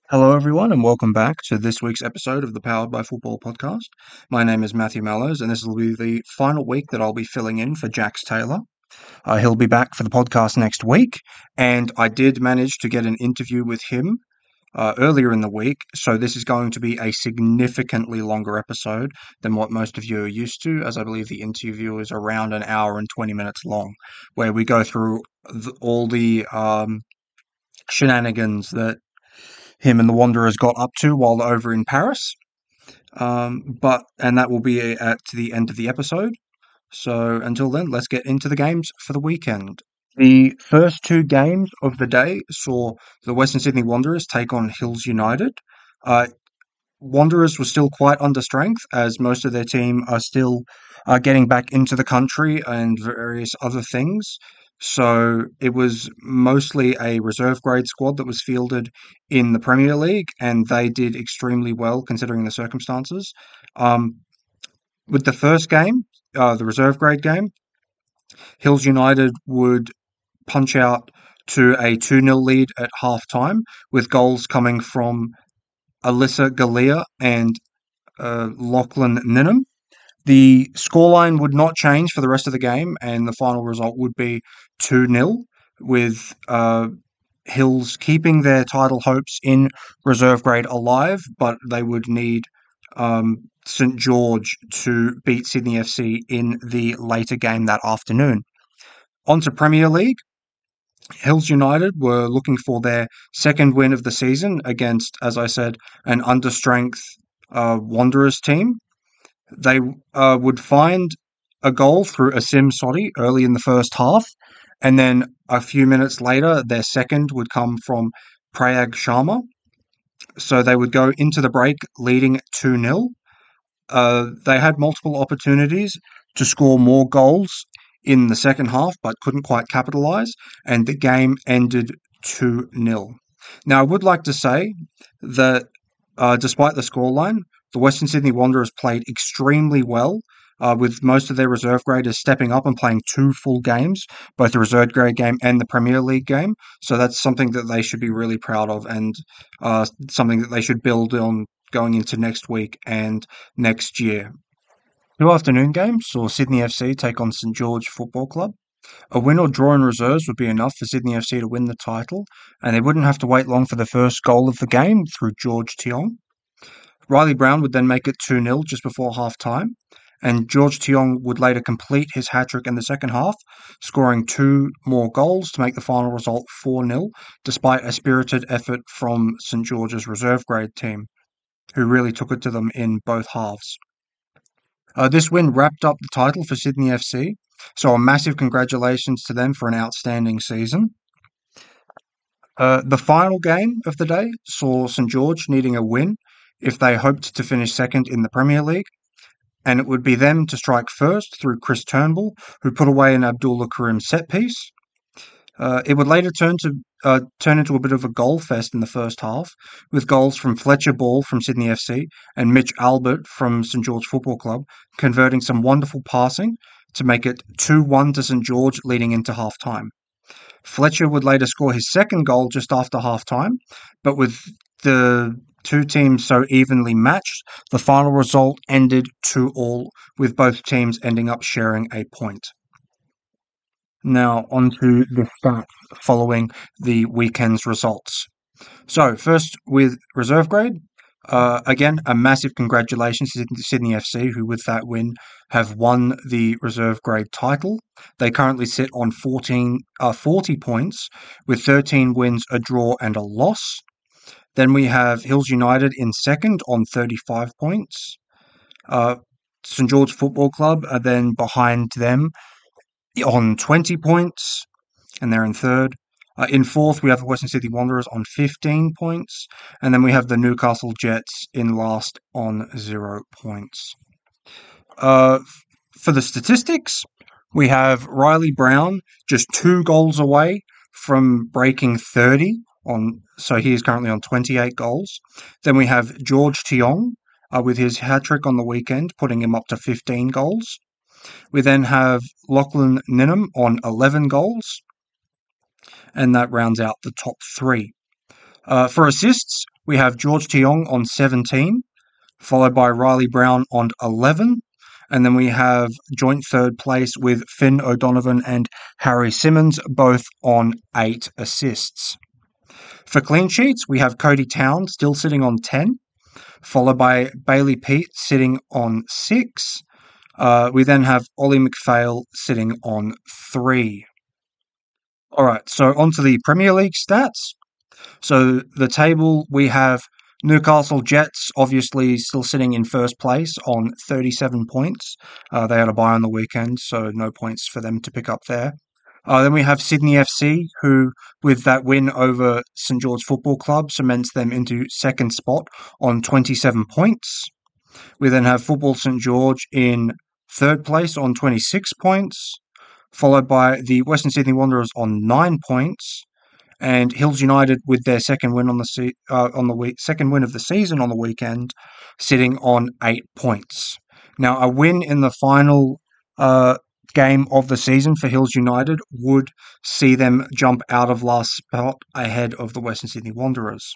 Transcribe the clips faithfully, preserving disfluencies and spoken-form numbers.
Hello, everyone, and welcome back to this week's episode of the Powered by Football podcast. My name is Matthew Mallows, and this will be the final week that I'll be filling in for Jax Taylor. Uh, he'll be back for the podcast next week, and I did manage to get an interview with him uh, earlier in the week, so this is going to be a significantly longer episode than what most of you are used to, as I believe the interview is around an hour and twenty minutes long, where we go through th- all the um, shenanigans that him and the Wanderers got up to while over in Paris. Um, but and that will be at the end of the episode. So until then, let's get into the games for the weekend. The first two games of the day saw the Western Sydney Wanderers take on Hills United. Uh, Wanderers were still quite under strength as most of their team are still uh, getting back into the country and various other things. So it was mostly a reserve grade squad that was fielded in the Premier League, and they did extremely well considering the circumstances. Um, with the first game, uh, the reserve grade game, Hills United would punch out to a two nil lead at half time, with goals coming from Alyssa Galea and uh, Lachlan Ninham. The scoreline would not change for the rest of the game, and the final result would be two nil, with uh, Hills keeping their title hopes in reserve grade alive, but they would need um, St George to beat Sydney F C in the later game that afternoon. On to Premier League. Hills United were looking for their second win of the season against, as I said, an understrength uh, Wanderers team. They uh, would find a goal through Asim Sodi early in the first half, and then a few minutes later, their second would come from Prayag Sharma. So they would go into the break leading two nil. Uh, they had multiple opportunities to score more goals in the second half, but couldn't quite capitalise, and the game ended two nil. Now, I would like to say that uh, despite the scoreline, the Western Sydney Wanderers played extremely well, uh, with most of their reserve graders stepping up and playing two full games, both the reserve grade game and the Premier League game. So that's something that they should be really proud of, and uh, something that they should build on going into next week and next year. Two afternoon games saw Sydney F C take on St George Football Club. A win or draw in reserves would be enough for Sydney F C to win the title, and they wouldn't have to wait long for the first goal of the game through George Tiong. Riley Brown would then make it two nil just before half time, and George Tiong would later complete his hat trick in the second half, scoring two more goals to make the final result four nil, despite a spirited effort from St George's reserve grade team, who really took it to them in both halves. Uh, this win wrapped up the title for Sydney F C, so a massive congratulations to them for an outstanding season. Uh, the final game of the day saw St George needing a win if they hoped to finish second in the Premier League, and it would be them to strike first through Chris Turnbull, who put away an Abdullah Karim set piece. Uh, it would later turn to uh, turn into a bit of a goal fest in the first half, with goals from Fletcher Ball from Sydney F C and Mitch Albert from St George Football Club, converting some wonderful passing to make it two one to St George leading into half time. Fletcher would later score his second goal just after half time, but with the two teams so evenly matched, the final result ended two all, with both teams ending up sharing a point. Now, on to the stats following the weekend's results. So, first with reserve grade, uh, again, a massive congratulations to Sydney F C, who with that win have won the reserve grade title. They currently sit on fourteen, uh, forty points with thirteen wins, a draw, and a loss. Then we have Hills United in second on thirty-five points. Uh, St George Football Club are then behind them on twenty points, and they're in third. Uh, in fourth, we have the Western Sydney Wanderers on fifteen points, and then we have the Newcastle Jets in last on zero points. Uh, for the statistics, we have Riley Brown just two goals away from breaking thirty on, so he is currently on twenty-eight goals. Then we have George Tiong uh, with his hat trick on the weekend, putting him up to fifteen goals. We then have Lachlan Ninham on eleven goals, and that rounds out the top three. Uh, for assists, we have George Tiong on seventeen, followed by Riley Brown on eleven. And then we have joint third place with Finn O'Donovan and Harry Simmons, both on eight assists. For clean sheets, we have Cody Town still sitting on ten, followed by Bailey Pete sitting on six. Uh, we then have Ollie McPhail sitting on three. All right, so on to the Premier League stats. So the table, we have Newcastle Jets obviously still sitting in first place on thirty-seven points. Uh, they had a bye on the weekend, so no points for them to pick up there. Uh, then we have Sydney F C, who, with that win over St George Football Club, cements them into second spot on twenty-seven points. We then have Football St George in third place on twenty-six points, followed by the Western Sydney Wanderers on nine points, and Hills United with their second win on the se- uh, on the week second win of the season on the weekend, sitting on eight points. Now, a win in the final uh, game of the season for Hills United would see them jump out of last spot ahead of the Western Sydney Wanderers.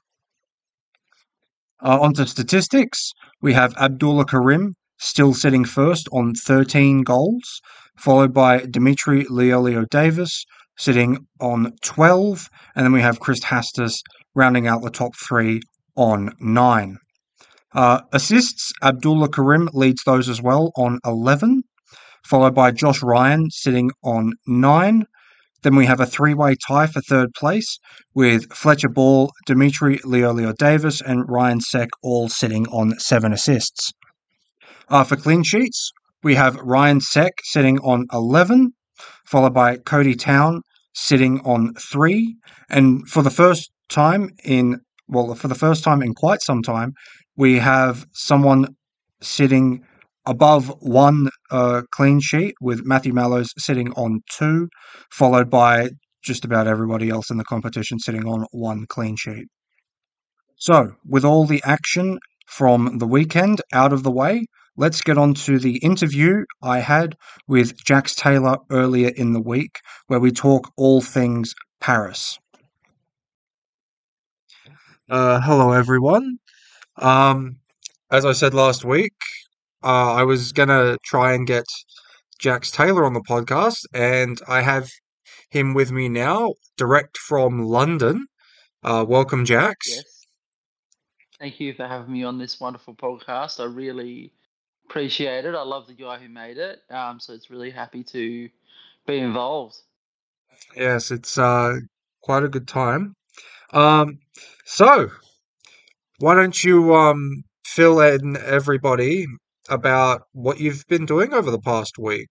Uh, onto statistics, we have Abdullah Karim still sitting first on thirteen goals, followed by Dimitri Leolio Davis sitting on twelve, and then we have Chris Hastas rounding out the top three on nine. Uh, assists, Abdullah Karim leads those as well on eleven, followed by Josh Ryan sitting on nine. Then we have a three-way tie for third place with Fletcher Ball, Dimitri Leolio Davis, and Ryan Seck all sitting on seven assists. Uh, for clean sheets, we have Ryan Seck sitting on eleven, followed by Cody Town sitting on three. And for the first time in, well, for the first time in quite some time, we have someone sitting above one uh, clean sheet with Matthew Mallows sitting on two, followed by just about everybody else in the competition sitting on one clean sheet. So, with all the action from the weekend out of the way, let's get on to the interview I had with Jax Taylor earlier in the week, where we talk all things Paris. Uh, hello, everyone. Um, as I said last week, uh, I was gonna try and get Jax Taylor on the podcast, and I have him with me now, direct from London. Uh, welcome, Jax. Yes. Thank you for having me on this wonderful podcast. I really appreciate it. I love the guy who made it. Um, so it's really happy to be involved. Yes, it's uh, quite a good time. Um, so why don't you um fill in everybody about what you've been doing over the past week?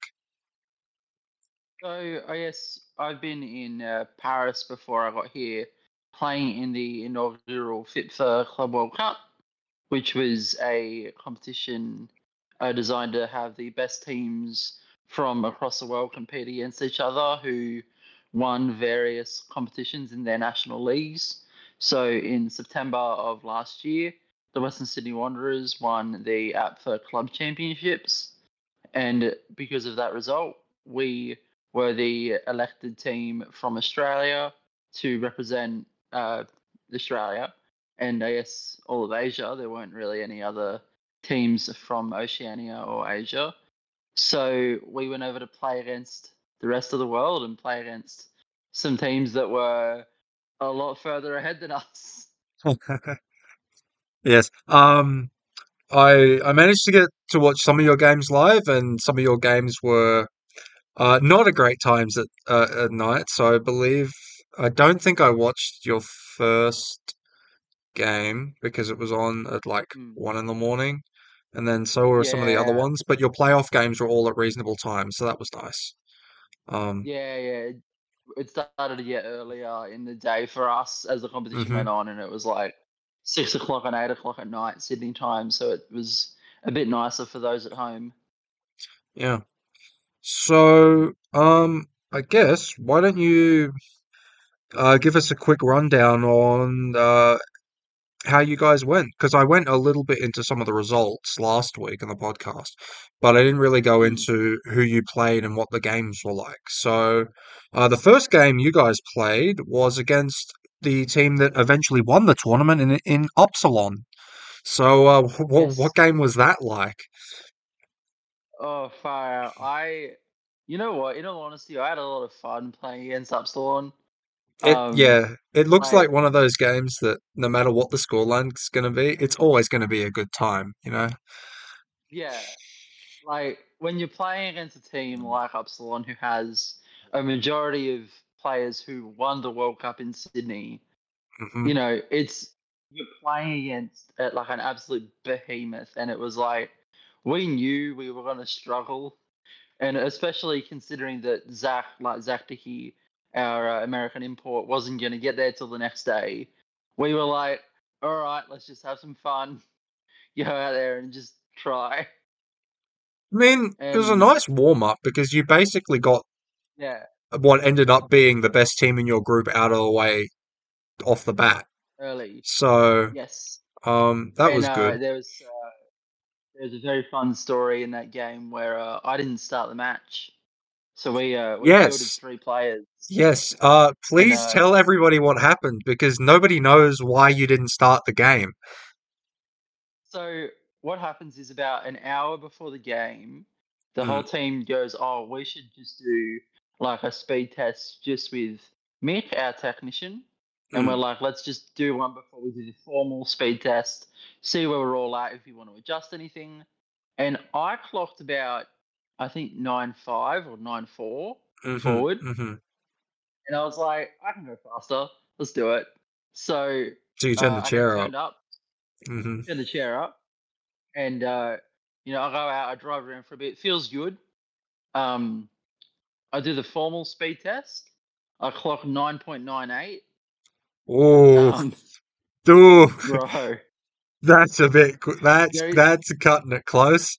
So I guess I've been in uh, Paris before I got here, playing in the inaugural Fit for Club World Cup, which was a competition uh, designed to have the best teams from across the world compete against each other who won various competitions in their national leagues. So in September of last year, the Western Sydney Wanderers won the A P F A Club Championships. And because of that result, we were the elected team from Australia to represent uh, Australia and I guess all of Asia. There weren't really any other teams from Oceania or Asia. So we went over to play against the rest of the world and play against some teams that were a lot further ahead than us. Yes. Um, I I managed to get to watch some of your games live, and some of your games were uh, not at great times at uh, at night. So I believe I don't think I watched your first game because it was on at like Mm. one in the morning, and then so were some of the other Yeah, ones. But your playoff games were all at reasonable times, so that was nice. Um, yeah, yeah. It started yet earlier in the day for us as the competition hmm went on, and it was like six o'clock and eight o'clock at night Sydney time. So it was a bit nicer for those at home. yeah. So, um, I guess why don't you uh, give us a quick rundown on uh, how you guys went? Because I went a little bit into some of the results last week in the podcast, but I didn't really go Mm. into who you played and what the games were like. So, uh, the first game you guys played was against the team that eventually won the tournament in in Upsilon. So, uh, what what Yes. game was that like? Oh, fire. I, you know what? In all honesty, I had a lot of fun playing against Upsilon. It Um, yeah, it looks like, like one of those games that no matter what the scoreline's going to be, it's always going to be a good time, you know? yeah, like when you're playing against a team like Upsilon who has a majority of players who won the World Cup in Sydney, Hmm. you know, it's you're playing against uh, like an absolute behemoth, and it was like we knew we were going to struggle, and especially considering that Zach, like Zach Dickey, our uh, American import, wasn't going to get there till the next day. We were like, all right, let's just have some fun, go out there and just try, I mean, it was a and nice warm up because you basically got yeah, what ended up being the best team in your group out of the way off the bat. early, So, yes, um, that and was uh, good. there was uh, there was a very fun story in that game where uh, I didn't start the match, so we uh, we fielded Yes, three players, yes. Uh, and please uh, tell everybody what happened because nobody knows why you didn't start the game. so what happens is about an hour before the game, the whole Mm, team goes, "Oh, we should just do like a speed test just with Mick, our technician." And we're mm, like, "Let's just do one before we do the formal speed test, see where we're all at, if you want to adjust anything." And I clocked about, I think nine five or nine four mm-hmm, forward, mm-hmm. and I was like, "I can go faster. Let's do it." So So you turn uh, the I get chair up. turned up, Mm-hmm. turn the chair up, and uh, you know, I go out, I drive around for a bit. Feels good. Um, I do the formal speed test. I clock nine point nine eight. Oh, Um, dude, bro, that's a bit. qu- That's very that's cutting it close.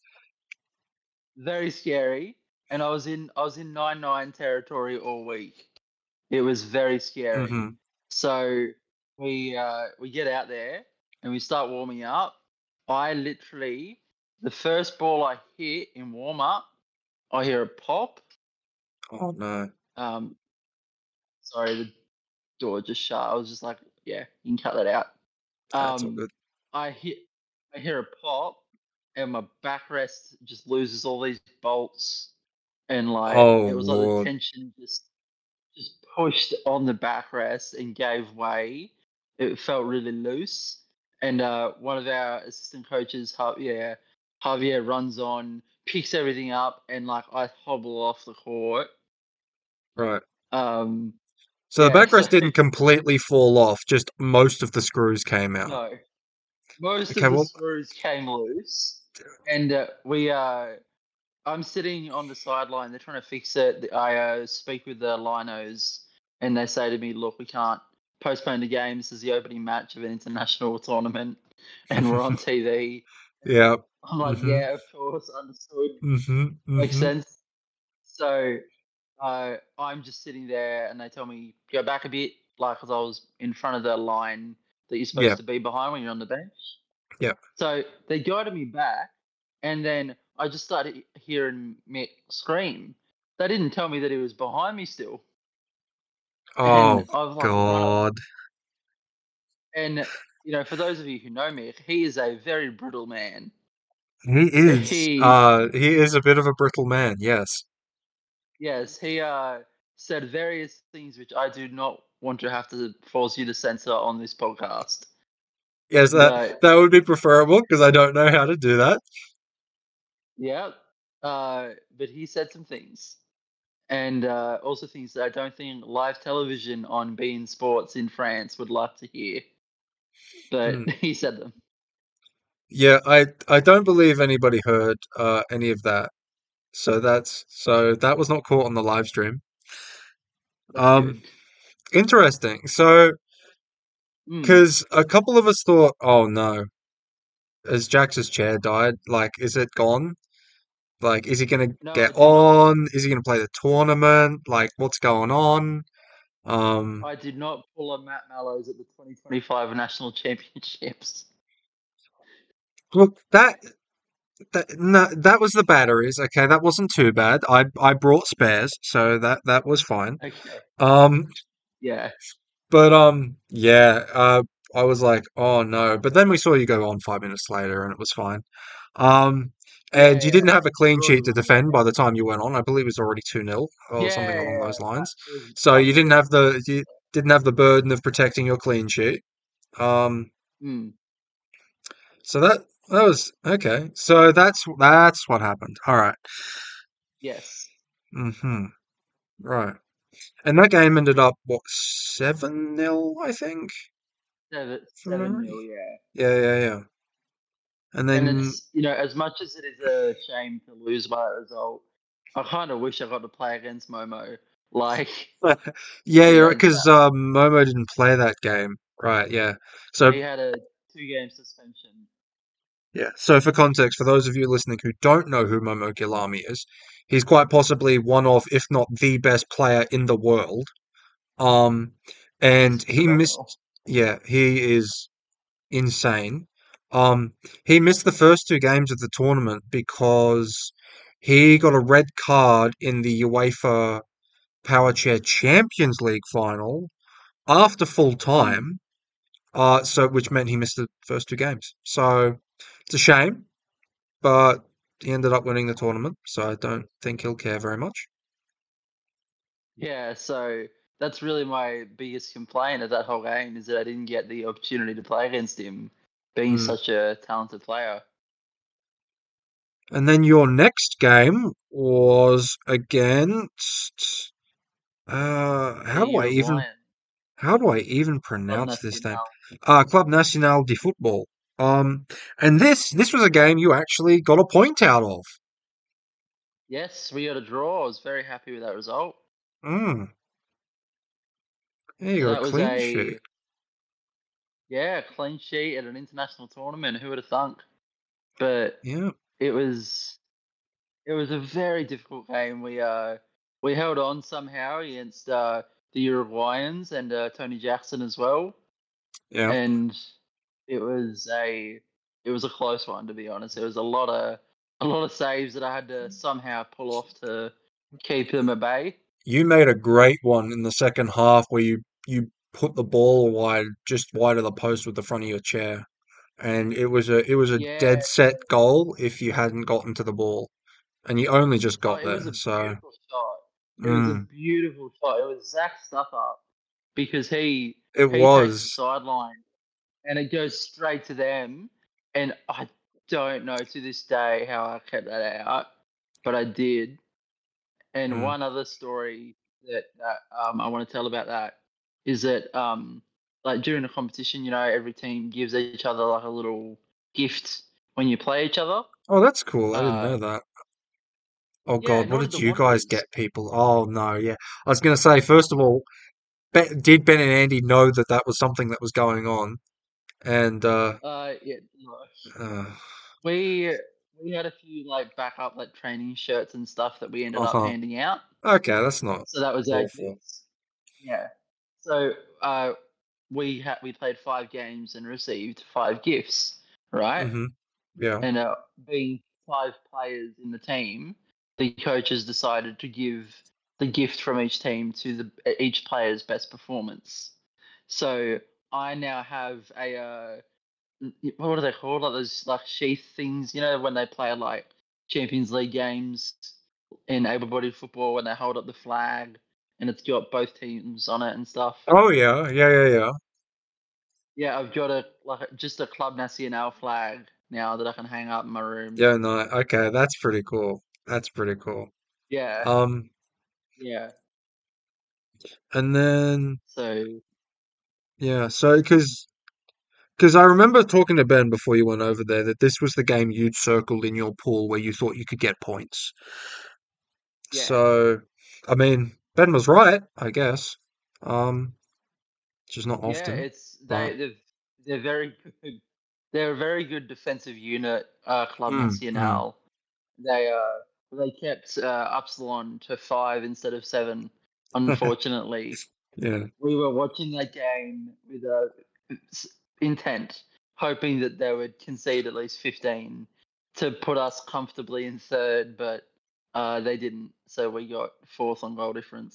very scary. And I was in I was in nine nine territory all week. It was very scary. Mm-hmm. So we uh, we get out there and we start warming up. I literally the first ball I hit in warm up, I hear a pop. Oh no, Um, sorry, the door just shut. I was just like, yeah, you can cut that out. that's all Um, good. I hit, I hear a pop, and my backrest just loses all these bolts, and like Oh it was like the Lord. tension just just pushed on the backrest and gave way. It felt really loose, and uh, one of our assistant coaches, Javier, Javier runs on, picks everything up, and like I hobble off the court. Right. Um, So the yeah, so backrest didn't completely fall off, just most of the screws came out. no. Most Okay, of the well, screws came loose, and uh, we uh, I'm sitting on the sideline. They're trying to fix it. I uh, speak with the linos, and they say to me, "Look, we can't postpone the game. This is the opening match of an international tournament, and we're on T V." yeah. I'm like, Mm-hmm. "Yeah, of course, understood, Mm-hmm. makes Mm-hmm. sense." So uh, I'm just sitting there, and they tell me go back a bit, like, because I was in front of the line that you're Yeah. supposed to be behind when you're on the bench. Yeah. So they guided me back, and then I just started hearing Mick scream. They didn't tell me that he was behind me still, Oh and I've like run up. God. And you know, for those of you who know Mick, he is a very brutal man. He is. He, Uh, he is a bit of a brittle man. Yes. yes, he uh said various things which I do not want to have to force you to censor on this podcast. Yes, that But that would be preferable because I don't know how to do that. yeah, uh, but he said some things. And uh, also things that I don't think live television on beIN Sports in France would like to hear. But Mm. he said them. Yeah, I I don't believe anybody heard uh any of that. So that's so that was not caught on the live stream. That's Um, good. interesting. So, Mm. because a couple of us thought, oh no, has Jax's chair died? Like, is it gone? Like, is he gonna No, get I did not. on? Is he gonna play the tournament? Like, what's going on? Um, I did not pull a Matt Mallows at the twenty twenty-five National Championships. look, that that no, that was the batteries. Okay, that wasn't too bad. I I brought spares, so that that was fine. Okay. Um, Yeah. But um, yeah, uh, I was like, oh no. But then we saw you go on five minutes later, and it was fine. Um, Yeah, and you didn't yeah. have a clean We're already sheet to winning that defend by the game. time you went on. I believe it was already two nil or Yeah, something along yeah. those Uh, lines. it was So you couple didn't of have the minutes. you didn't have the burden of protecting your clean sheet. Um, Mm, so that that was okay. So that's that's what happened. All right. yes. Mm-hmm. Right. And that game ended up what seven nil, I think, Seven, from seven nil, memory. yeah. Yeah, yeah, yeah. And And then it's, you know, as much as it is a shame to lose by that result, I kind of wish I got to play against Momo. Like, yeah, in you're that because game. um, Momo didn't play that game, right? Yeah. So He had a two game suspension. yeah. So for context, for those of you listening who don't know who Momo Gilami is, he's quite possibly one of, if not the best player in the world. Um, and He's he phenomenal. missed. Yeah, he is insane. Um, he missed the first two games of the tournament because he got a red card in the UEFA Power Chair Champions League final after full Mm. time. Uh, so which meant he missed the first two games. So it's a shame, but he ended up winning the tournament. So I don't think he'll care very much. Yeah, so that's really my biggest complaint of that whole game is that I didn't get the opportunity to play against him, being Mm. such a talented player. And then your next game was against. Uh, The how do I even Uruguayan how do I even Club pronounce this name? Nacional. Uh, Club Nacional de Football. Um, and this this was a game you actually got a point out of. Yes, we got a draw. I was very happy with that result. Mm. Yeah, you So got a that was clean sheet. a yeah clean sheet at an international tournament. Who would have thunk? But Yeah. it was it was a very difficult game. We uh we held on somehow against uh, the Uruguayans and uh, Tony Jackson as well, Yeah. and it was a it was a close one, to be honest. There was a lot of a lot of saves that I had to somehow pull off to keep them at bay. You made a great one in the second half where you you put the ball wide, just wide of the post with the front of your chair, and it was a it was a Yeah. dead set goal if you hadn't gotten to the ball, and you only just Oh, got it was there. a So, beautiful shot. It was a mm, beautiful shot. It was Zach stuff up because he it he takes the was. sideline and it goes straight to them. And I don't know to this day how I kept that out, but I did. And Mm. one other story that, that um, I want to tell about that is that um, like during the competition, you know, every team gives each other like a little gift when you play each other. Oh, that's cool. I didn't Uh, know that. Oh yeah, God, what nor did did the you guys Wanderers. get, people? Oh no, yeah. I was gonna say, first of all, Be did Ben and Andy know that that was something that was going on? And uh, Uh, yeah, no. uh we we had a few like backup like training shirts and stuff that we ended up uh-huh. handing out. Okay, that's not So that was our awful. gifts. Yeah. So uh, we had we played five games and received five gifts, right? Mm-hmm. Yeah. And uh, being five players in the team, the coaches decided to give the gift from each team to the each player's best performance. So I now have a uh, what are they called? Like those like sheath things, you know, when they play like Champions League games in able-bodied football when they hold up the flag and it's got both teams on it and stuff. Oh yeah, yeah, yeah, yeah. Yeah, I've got a like just a Club Nacional flag now that I can hang up in my room. Yeah, no, okay, that's pretty cool. That's pretty cool. Yeah, Um, yeah. and then So yeah, so because because I remember talking to Ben before you went over there that this was the game you'd circled in your pool where you thought you could get points. yeah, So, I mean, Ben was right, I guess. Um, just not yeah. often, It's but they they've, they're very good. They're a very good defensive unit, uh, Club mm, mm, Nacional. They uh they kept uh, Upsilon to five instead of seven. Unfortunately, yeah. we were watching that game with a intent, hoping that they would concede at least fifteen to put us comfortably in third, but uh, they didn't. So we got fourth on goal difference.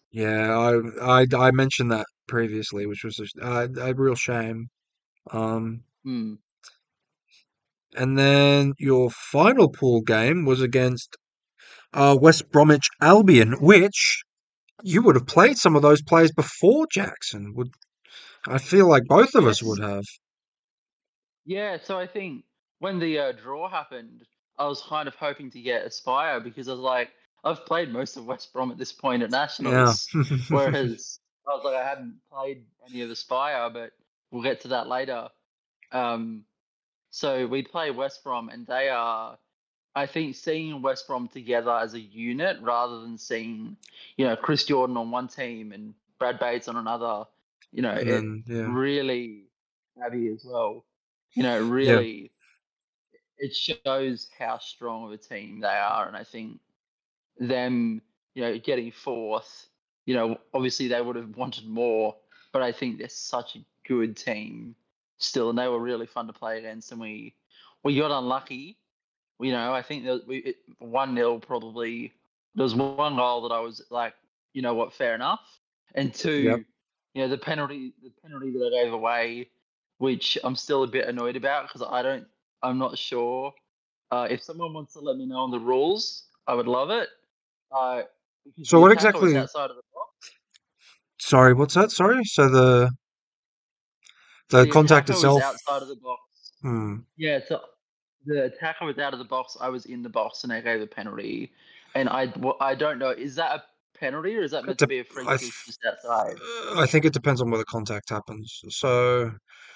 Yeah, I, I I mentioned that previously, which was a, a, a real shame. Um, Hmm. and then your final pool game was against uh, West Bromwich Albion, which you would have played some of those players before Jackson. Would I feel like both of us would Yes. have. Yeah. So I think when the uh, draw happened, I was kind of hoping to get Aspire because I was like, I've played most of West Brom at this point at Yeah. Nationals, whereas I was like, I hadn't played any of Aspire, but we'll get to that later. Um, so we play West Brom, and they are, I think, seeing West Brom together as a unit rather than seeing, you know, Chris Jordan on one team and Brad Bates on another. You know, And it then yeah, really Abby as well. You know, yeah, really, it shows how strong of a team they are, and I think them, you know, getting fourth, you know, obviously they would have wanted more, but I think they're such a good team still, and they were really fun to play against, and we we got unlucky. You know, I think that we one nil probably. There was one goal that I was like, you know what, fair enough, and yep. two, you know, the penalty, the penalty that I gave away, which I'm still a bit annoyed about because I don't, I'm not sure. Uh, if someone wants to let me know on the rules, I would love it. Uh, because So the what attacker was exactly? outside of the box. Sorry, what's that? Sorry. So the the The contact attacker was itself. outside of the box. Hmm. Yeah, so the attacker was out of the box. I was in the box, and I gave a penalty. And I, well, I don't know. Is that a penalty, or is that It meant to dep- be a free I kick th- just outside? I think it depends on where the contact happens. So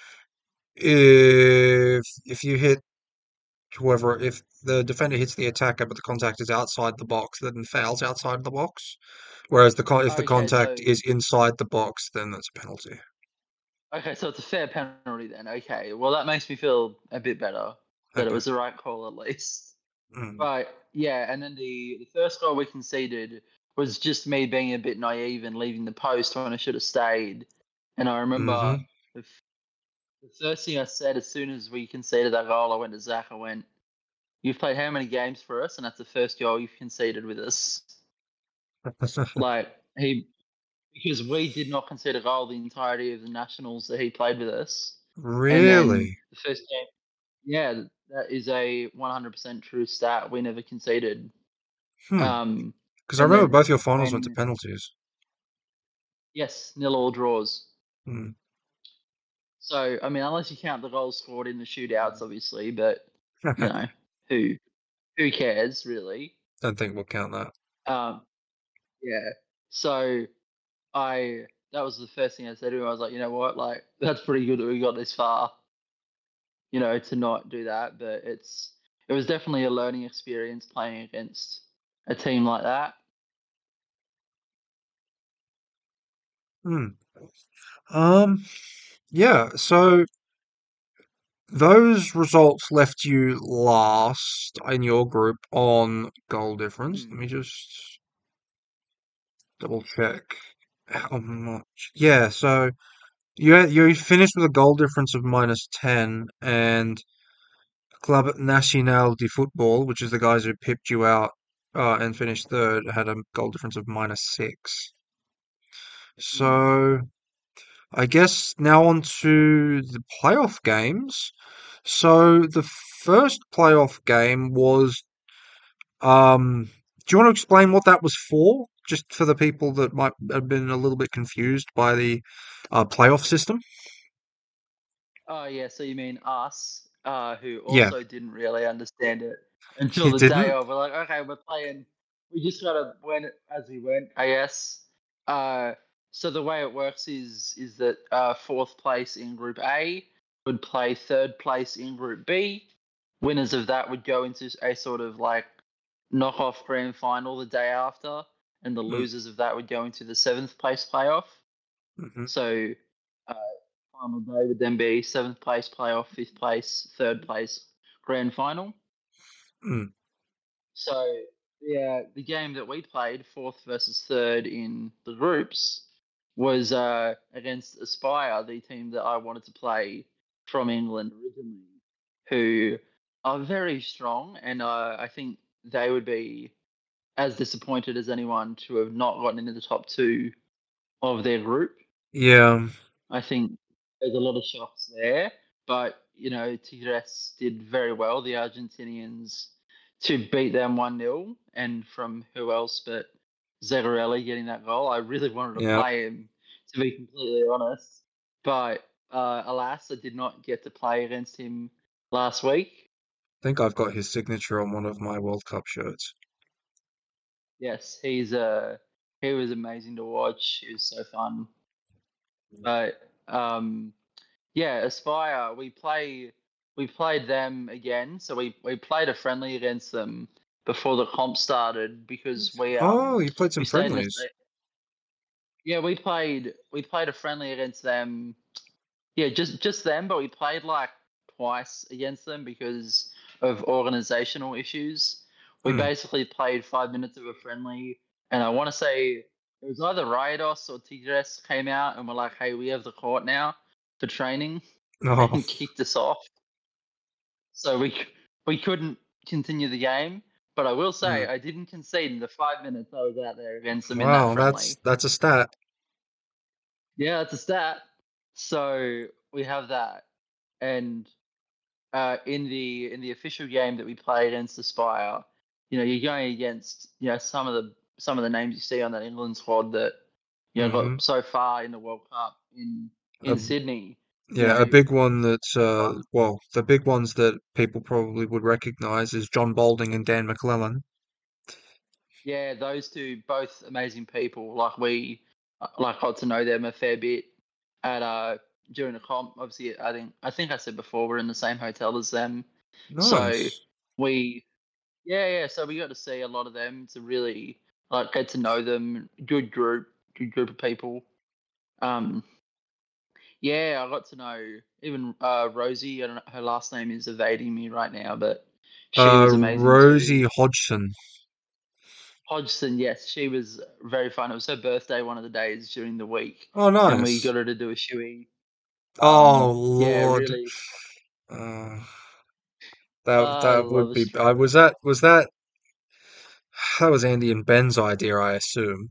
if if you hit whoever, if the defender hits the attacker but the contact is outside the box, then foul's outside the box. Whereas the con- if the Okay, contact so is inside the box, then that's a penalty. okay, so it's a fair penalty then. Okay, well that makes me feel a bit better that it Okay. was the right call at least. Mm. But yeah, and then the the first goal we conceded was just me being a bit naive and leaving the post when I should have stayed. And I remember Hmm. the, f- the first thing I said as soon as we conceded that goal, I went to Zach. I went, "You've played how many games for us, and that's the first goal you've conceded with us." Like he, because we did not concede a goal the entirety of the nationals that he played with us, and then Really? the first game, yeah, that is a one hundred percent true stat. We never conceded. Hmm. Um, Because I and remember then both your finals went to when penalties. yes, nil all draws. Hmm. So I mean, unless you count the goals scored in the shootouts, obviously, but you know who who cares really? Don't think we'll count that. Um, yeah. So I that was the first thing I said to him. I was like, you know what, like that's pretty good that we got this far. You know, to not do that, but it's it was definitely a learning experience playing against a team like that. Hmm. Um. Yeah. So those results left you last in your group on goal difference. Let Hmm. me just double check how much. Yeah. So you had- you finished with a goal difference of minus ten, and Club Nacional de Football, which is the guys who pipped you out uh, and finished third, had a goal difference of minus six. Hmm. So I guess now on to the playoff games. So the first playoff game was, um, do you want to explain what that was for? Just for the people that might have been a little bit confused by the uh, playoff system? Oh yeah, so you mean us, uh, who Yeah, also didn't really understand it until you the day didn't? of. We're like, okay, we're playing. We just gotta win it as we went, I guess. Uh, so the way it works is is that uh, fourth place in Group A would play third place in Group B. Winners of that would go into a sort of like knockoff grand final the day after, and the Mm, losers of that would go into the seventh place playoff. mhm, So. Uh, Final day would then be seventh place playoff, fifth place, third place grand final. mm, So yeah, the game that we played, fourth versus third in the groups, was uh, against Aspire, the team that I wanted to play from England originally, who are very strong, and uh, I think they would be. as disappointed as anyone to have not gotten into the top two of their group. Yeah. I think there's a lot of shocks there, but you know, Tigres did very well. The Argentinians to beat them one nil, and from who else but Zagarelli getting that goal. I really wanted to Yeah. play him, to be completely honest, but uh, alas, I did not get to play against him last week. I think I've got his signature on one of my World Cup shirts. Yes, he's uh he was amazing to watch. He was so fun. But um yeah, Aspire, we play we played them again. So we, we played a friendly against them before the comp started because we Oh, um you played we some stayed in the friendlies. sta- yeah, we played we played a friendly against them. Yeah, just just them, but we played like twice against them because of organizational issues. We Hmm. basically played five minutes of a friendly, and I want to say it was either Raidos or Tigres came out and were like, "Hey, we have the court now for training," Oh, and kicked us off. So we c- we couldn't continue the game. But I will hmm. say I didn't concede in the five minutes I was out there against them in that Wow, that's friendly. that's a stat. Yeah, that's a stat. So we have that, and uh, in the in the official game that we played against Aspire, you know, you're going against you know some of the some of the names you see on that England squad that you know Hmm. got so far in the World Cup in A, in Sydney. You yeah, a know, big one that's uh, uh, well, the big ones that people probably would recognize is John Balding and Dan McClellan. yeah, those two both amazing people. Like we uh, like got to know them a fair bit at uh during the comp. Obviously, I think I think I said before we're in the same hotel as them, so Nice. we yeah, yeah. So we got to see a lot of them to really like get to know them. Good group, good group of people. Um, yeah, I got to know even uh, Rosie. I don't know, her last name is evading me right now, but she Uh, was amazing Rosie too. Hodgson. Hodgson, yes, she was very fun. It was her birthday one of the days during the week, Oh, and we nice. got her to do a shoey. Oh, Um, yeah, Lord. really. Uh, that Uh, I that love would be. I Australia. was that was that that was Andy and Ben's idea, I assume.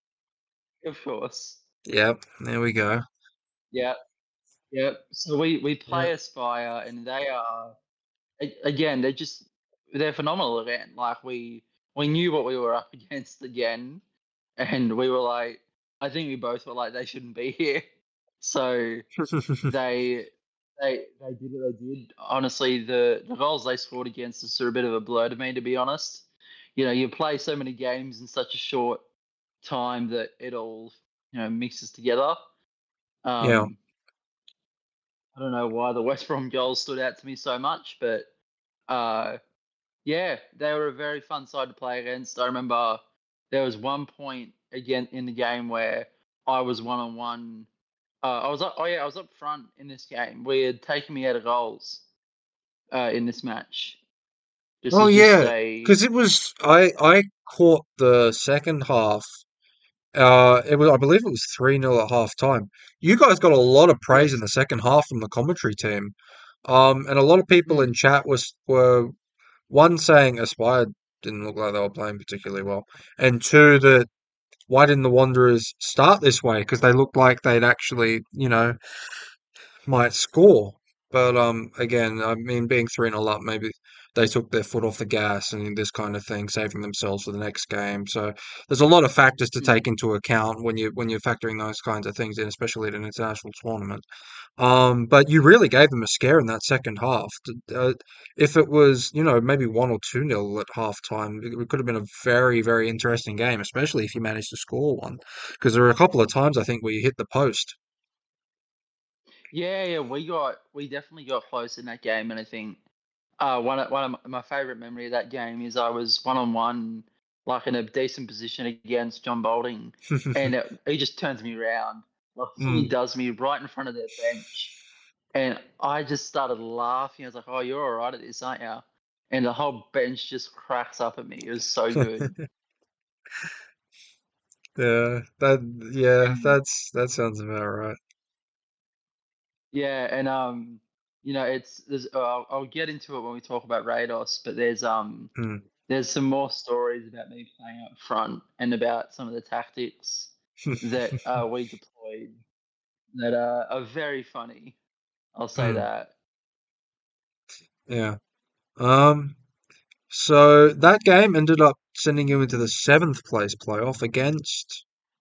Of course. Yep, there we go. Yeah, yeah. So we we Yeah. play Aspire, and they are a- again, they're just they're phenomenal again. Like we we knew what we were up against again, and we were like, I think we both were like they shouldn't be here. So they they they did what they did. Honestly, the the goals they scored against us are a bit of a blur to me, to be honest. You know, you play so many games in such a short time that it all you know mixes together. Yeah. Um, I don't know why the West Brom goals stood out to me so much, but uh, yeah, they were a very fun side to play against. I remember there was one point again in the game where I was one on one. Uh, I was up, oh yeah, I was up front in this game. We had taken me out of goals uh, in this match. This Oh is just yeah, a because it was I I caught the second half. Uh, it was I believe it was three nil at half time. You guys got a lot of praise in yes. the second half from the commentary team. Um, and a lot of people in Mm, chat was were one saying Aspire didn't look like they were playing particularly well, and two that why didn't the Wanderers start this way? Because they looked like they'd actually, you know, might score. But um, again, I mean, being three nil up, maybe they took their foot off the gas and this kind of thing, saving themselves for the next game. So there's a lot of factors to mm. take into account when you when you're factoring those kinds of things in, especially at an international tournament. Um, but you really gave them a scare in that second half. D- Uh, if it was, you know, maybe one or two nil at half time, it it could have been a very, very interesting game, especially if you managed to score one. Because there were a couple of times I think where you hit the post. Yeah, yeah, we got we definitely got close in that game, and I think uh, one of, one of my, my favorite memory of that game is I was one on one, like in a decent position against John Balding, and it, he just turns me around, like fully Mm. does me right in front of their bench, and I just started laughing. I was like, "Oh, you're all right at this, aren't you?" And the whole bench just cracks up at me. It was so good. Yeah, that yeah, And that's that sounds about right. yeah, and um, you know, it's there's uh, I'll, I'll get into it when we talk about Rados, but there's um Mm. there's some more stories about me playing up front and about some of the tactics that uh, we deployed that uh, are very funny. I'll say Hmm, that. yeah. Um, so that game ended up sending you into the seventh place playoff against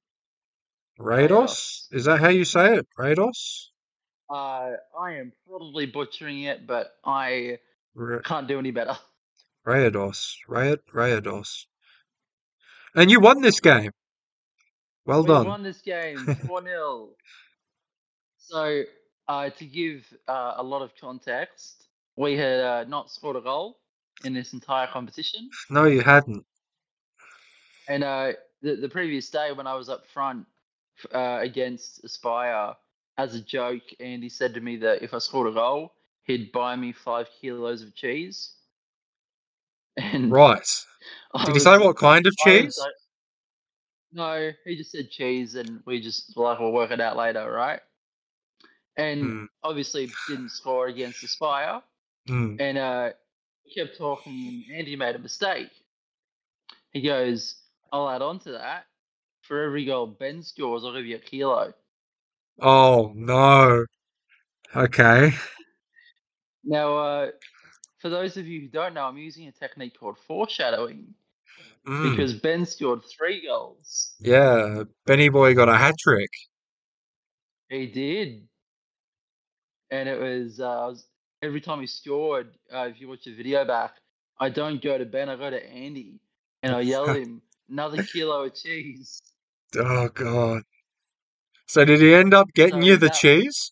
Rados. Rados. Is that how you say it? Rados? Uh, I am probably butchering it, but I Ra can't do any better. Rayados. Rayad Rayados. And you won this game. Well We done. won this game four nil. So, uh, to give uh, a lot of context, we had uh, not scored a goal in this entire competition. No, you hadn't. And uh, the, the previous day, when I was up front uh, against Aspire, as a joke, Andy said to me that if I scored a goal, he'd buy me five kilos of cheese. And Right. I Did he was, say what kind of I was cheese? like, no, he just said cheese, and we just like we'll work it out later, right? And Hmm. obviously didn't score against Aspire, Hmm. and uh, we kept talking, and Andy made a mistake. He goes, "I'll add on to that. For every goal Ben scores, I'll give you a kilo." Oh, no. Okay. Now, uh, for those of you who don't know, I'm using a technique called foreshadowing Hmm. because Ben scored three goals. Yeah. Benny Boy got a hat trick. He did, and it was, uh, I was every time he scored. Uh, if you watch the video back, I don't go to Ben, I go to Andy, and I yell at him, "Another kilo of cheese." Oh, God. So did he end up getting you So the that cheese?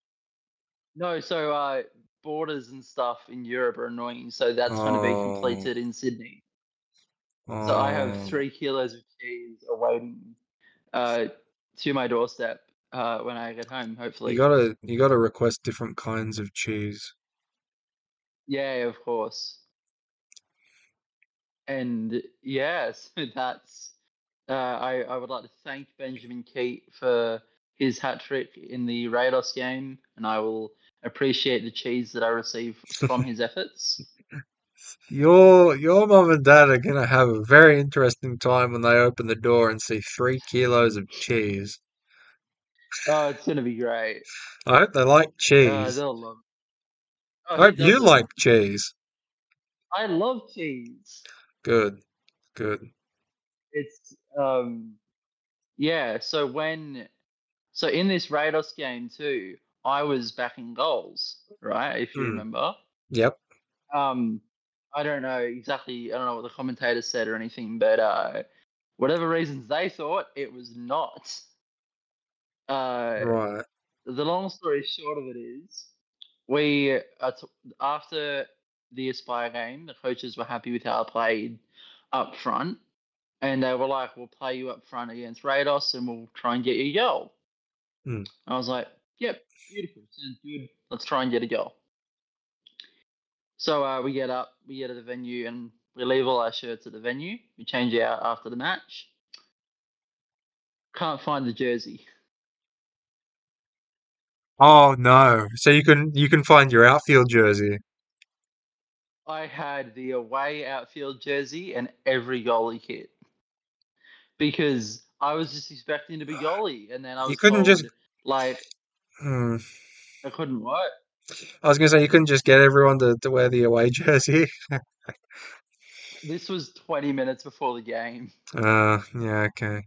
no, so uh, borders and stuff in Europe are annoying, so that's going to be Oh. completed in Sydney. So I have Oh. three kilos of cheese awaiting uh, to my doorstep uh, when I get home, You hopefully. gotta you gotta request different kinds of cheese. Yeah, of course. And yeah, so that's. Uh, I, I would like to thank Benjamin Keat for his hat trick in the Rados game, and I will appreciate the cheese that I receive from his efforts. Your your mum and dad are gonna have a very interesting time when they open the door and see three kilos of cheese. Oh, it's gonna be great. I hope they like Uh, cheese. they'll love it. Oh, I who hope you like doesn't? cheese. I love cheese. Good, good. It's um yeah. So when so in this Rados game too, I was backing goals, right? If you Hmm. remember. Yep. Um, I don't know exactly. I don't know what the commentators said or anything, but uh, whatever reasons they thought, it was not. Uh, Right. the long story short of it is, we uh, t- after the Aspire game, the coaches were happy with how I played up front, and they were like, "We'll play you up front against Rados, and we'll try and get you a goal." Hmm. I was like, "Yep, beautiful, sounds good. Let's try and get a goal." So uh, we get up, we get to the venue, and we leave all our shirts at the venue. We change out after the match. Can't find the jersey. Oh no. So you can you can find your outfield jersey. I had the away outfield jersey and every goalie kit because I was just expecting to be goalie, and then I You was couldn't just told like hmm. I couldn't work. I was gonna say you couldn't just get everyone to, to wear the away jersey. This was twenty minutes before the game, Uh yeah, okay.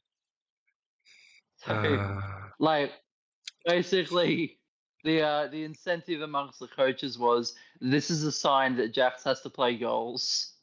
so Uh like basically the uh, the incentive amongst the coaches was this is a sign that Jax has to play goals.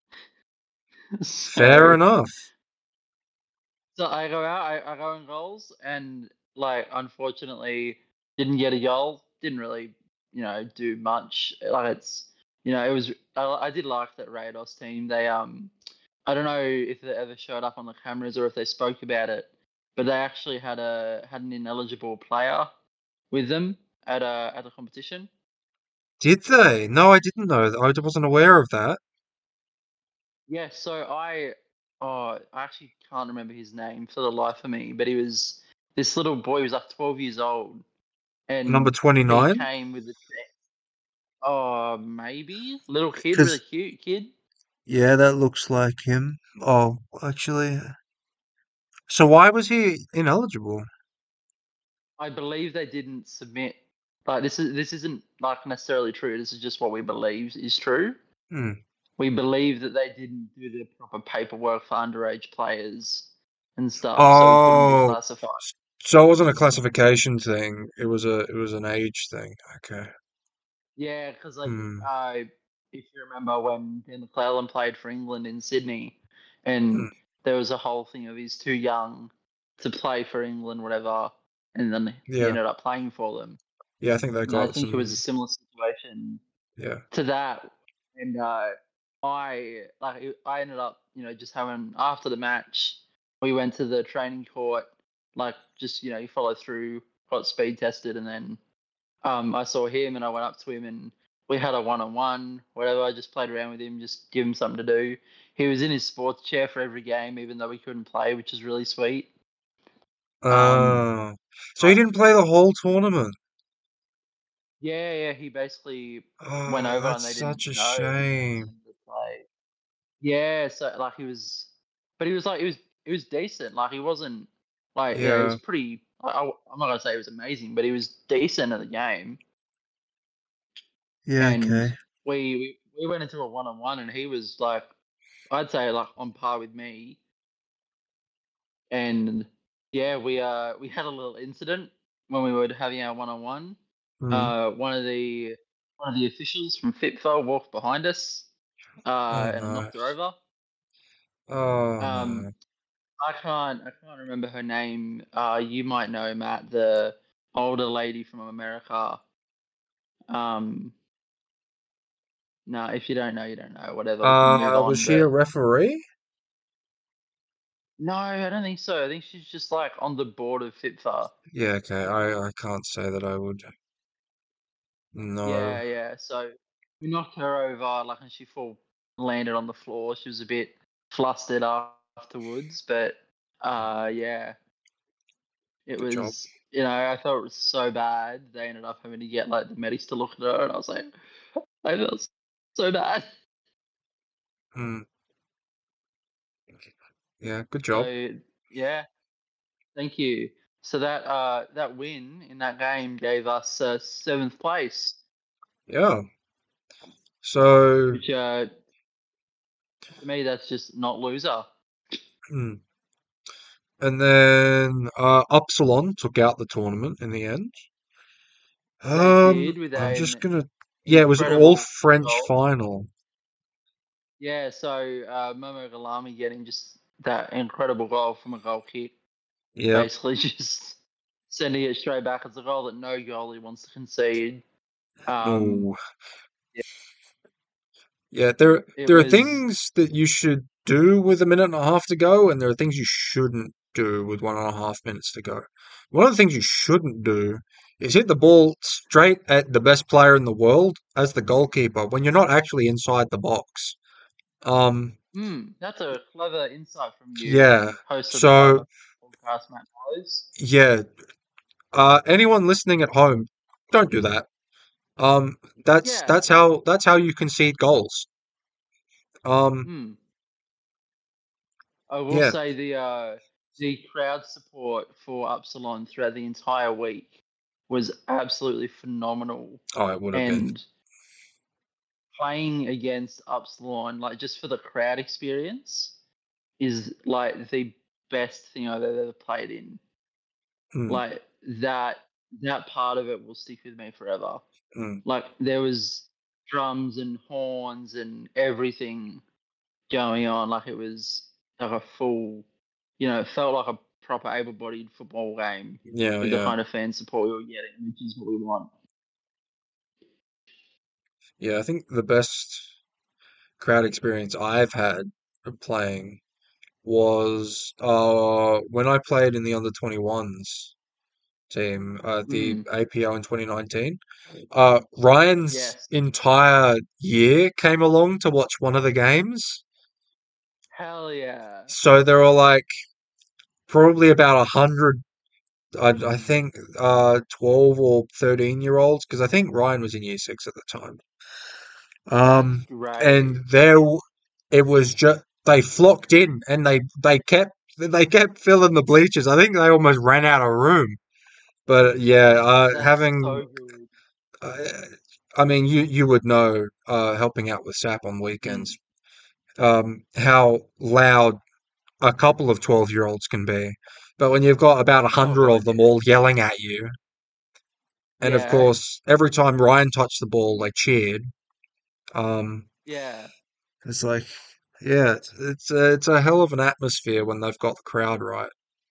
fair So enough. so I go out, I, I go in goals, and like unfortunately didn't get a goal. Didn't really, you know, do much. Like it's, you know, it was. I, I did like that Rados team. They um, I don't know if they ever showed up on the cameras or if they spoke about it, but they actually had a had an ineligible player with them at a at a competition. Did they? No, I didn't know. I wasn't aware of that. Yeah, so I oh I actually can't remember his name for the life of me, but he was this little boy. He was like twelve years old, Number and he twenty-nine? came with a oh maybe little kid, really Because cute kid. Yeah, that looks like him. Oh, actually, so why was he ineligible? I believe they didn't submit. Like this is this isn't like necessarily true. This is just what we believe is true. Hmm. We believe that they didn't do the proper paperwork for underage players and stuff, so he couldn't be Oh, classified. so it wasn't a classification thing. It was a it was an age thing. Okay. Yeah, because like Hmm. uh, if you remember when Ben McClellan played for England in Sydney, Hmm. and there was a whole thing of he's too young to play for England, whatever, and then he Yeah. ended up playing for them. Yeah, I think they And I got think it was a some. similar situation Yeah. to that. And uh, I like I ended up, you know, just having after the match, we went to the training court, like just you know, you follow through, got speed tested, and then um, I saw him and I went up to him and we had a one on one, whatever. I just played around with him, just give him something to do. He was in his sports chair for every game, even though he couldn't play, which is really sweet. Um, Uh, so he but didn't play the whole tournament. yeah, yeah, he basically went Oh, over and that's they didn't such a know and he asked shame. him to play. Yeah, so like he was, but he was like he was he was decent. Like he wasn't like yeah, he was Yeah. pretty. I, I, I'm not gonna say he was amazing, but he was decent at the game. Yeah, And okay. we we, we went into a one on one, and he was like, I'd say like on par with me. And yeah, we uh we had a little incident when we were having our one on one. Hmm. Uh, one of the one of the officials from FIPFA walked behind us, Oh uh, and no. knocked her over. Oh Um, no. I can't I can't remember her name. Uh, you might know Matt, the older lady from America. Um, no, if you don't know, you don't know. Whatever, we can move Uh, was on. she a But referee? no, I don't think so. I think she's just like on the board of FIPFA. Yeah, okay. I I can't say that I would know. Yeah, yeah. So we knocked her over, like, and she full landed on the floor. She was a bit flustered afterwards, but uh, yeah, it Good job. was. You know, I thought it was so bad. They ended up having to get like the medics to look at her, and I was like, I felt so bad. Hmm. Yeah, good job. So yeah, thank you. So that uh that win in that game gave us uh, seventh place, Yeah. So, which uh to me that's just not loser. hmm. And then uh Upsilon took out the tournament in the end. They Um, did with I'm just an gonna. Yeah, it was an all incredible French goal. final. Yeah, so uh, Momo Galami getting just that incredible goal from a goal kick, Yep. basically just sending it straight back. It's a goal that no goalie wants to concede. Um, No. yeah, Yeah, there it there are was. things that you should do with a minute and a half to go, and there are things you shouldn't do with one and a half minutes to go. One of the things you shouldn't do is hit the ball straight at the best player in the world as the goalkeeper when you're not actually inside the box. Um, Hmm, that's a clever insight from you, yeah. host of the Power So, podcast, Matt Knows. yeah, uh, anyone listening at home, don't do that. Um, that's Yeah. that's how that's how you concede goals. Um, Hmm. I will yeah. say the uh, the crowd support for Upsilon throughout the entire week was absolutely phenomenal, Oh, it would have been. and playing against Upsilon, like just for the crowd experience, is like the best thing I've ever played in. Mm, Like that that part of it will stick with me forever. mm. Like there was drums and horns and everything going on. Like it was like a full, you know, it felt like a proper able-bodied football game Yeah, with the yeah. kind of fan support we were getting, which is what we want. Yeah, I think the best crowd experience I've had of playing was uh when I played in the under twenty-ones team at the Mm, A P L in twenty nineteen. Uh Ryan's yes, entire year came along to watch one of the games. hell yeah. So there were like probably about a hundred I, I think uh twelve or thirteen year olds because I think Ryan was in year six at the time. That's Um and great. there it was just they flocked in and they they kept they kept filling the bleachers. I think they almost ran out of room. But yeah, uh, That's having so good. uh, I mean, you you would know, uh, helping out with S A P on weekends, Mm. um, how loud a couple of twelve year olds can be. But when you've got about a Oh hundred god, of them yeah. all yelling at you, and of Yeah, course, every time Ryan touched the ball, they cheered. Um, yeah. it's like, yeah, it's it's a, it's a hell of an atmosphere when they've got the crowd right.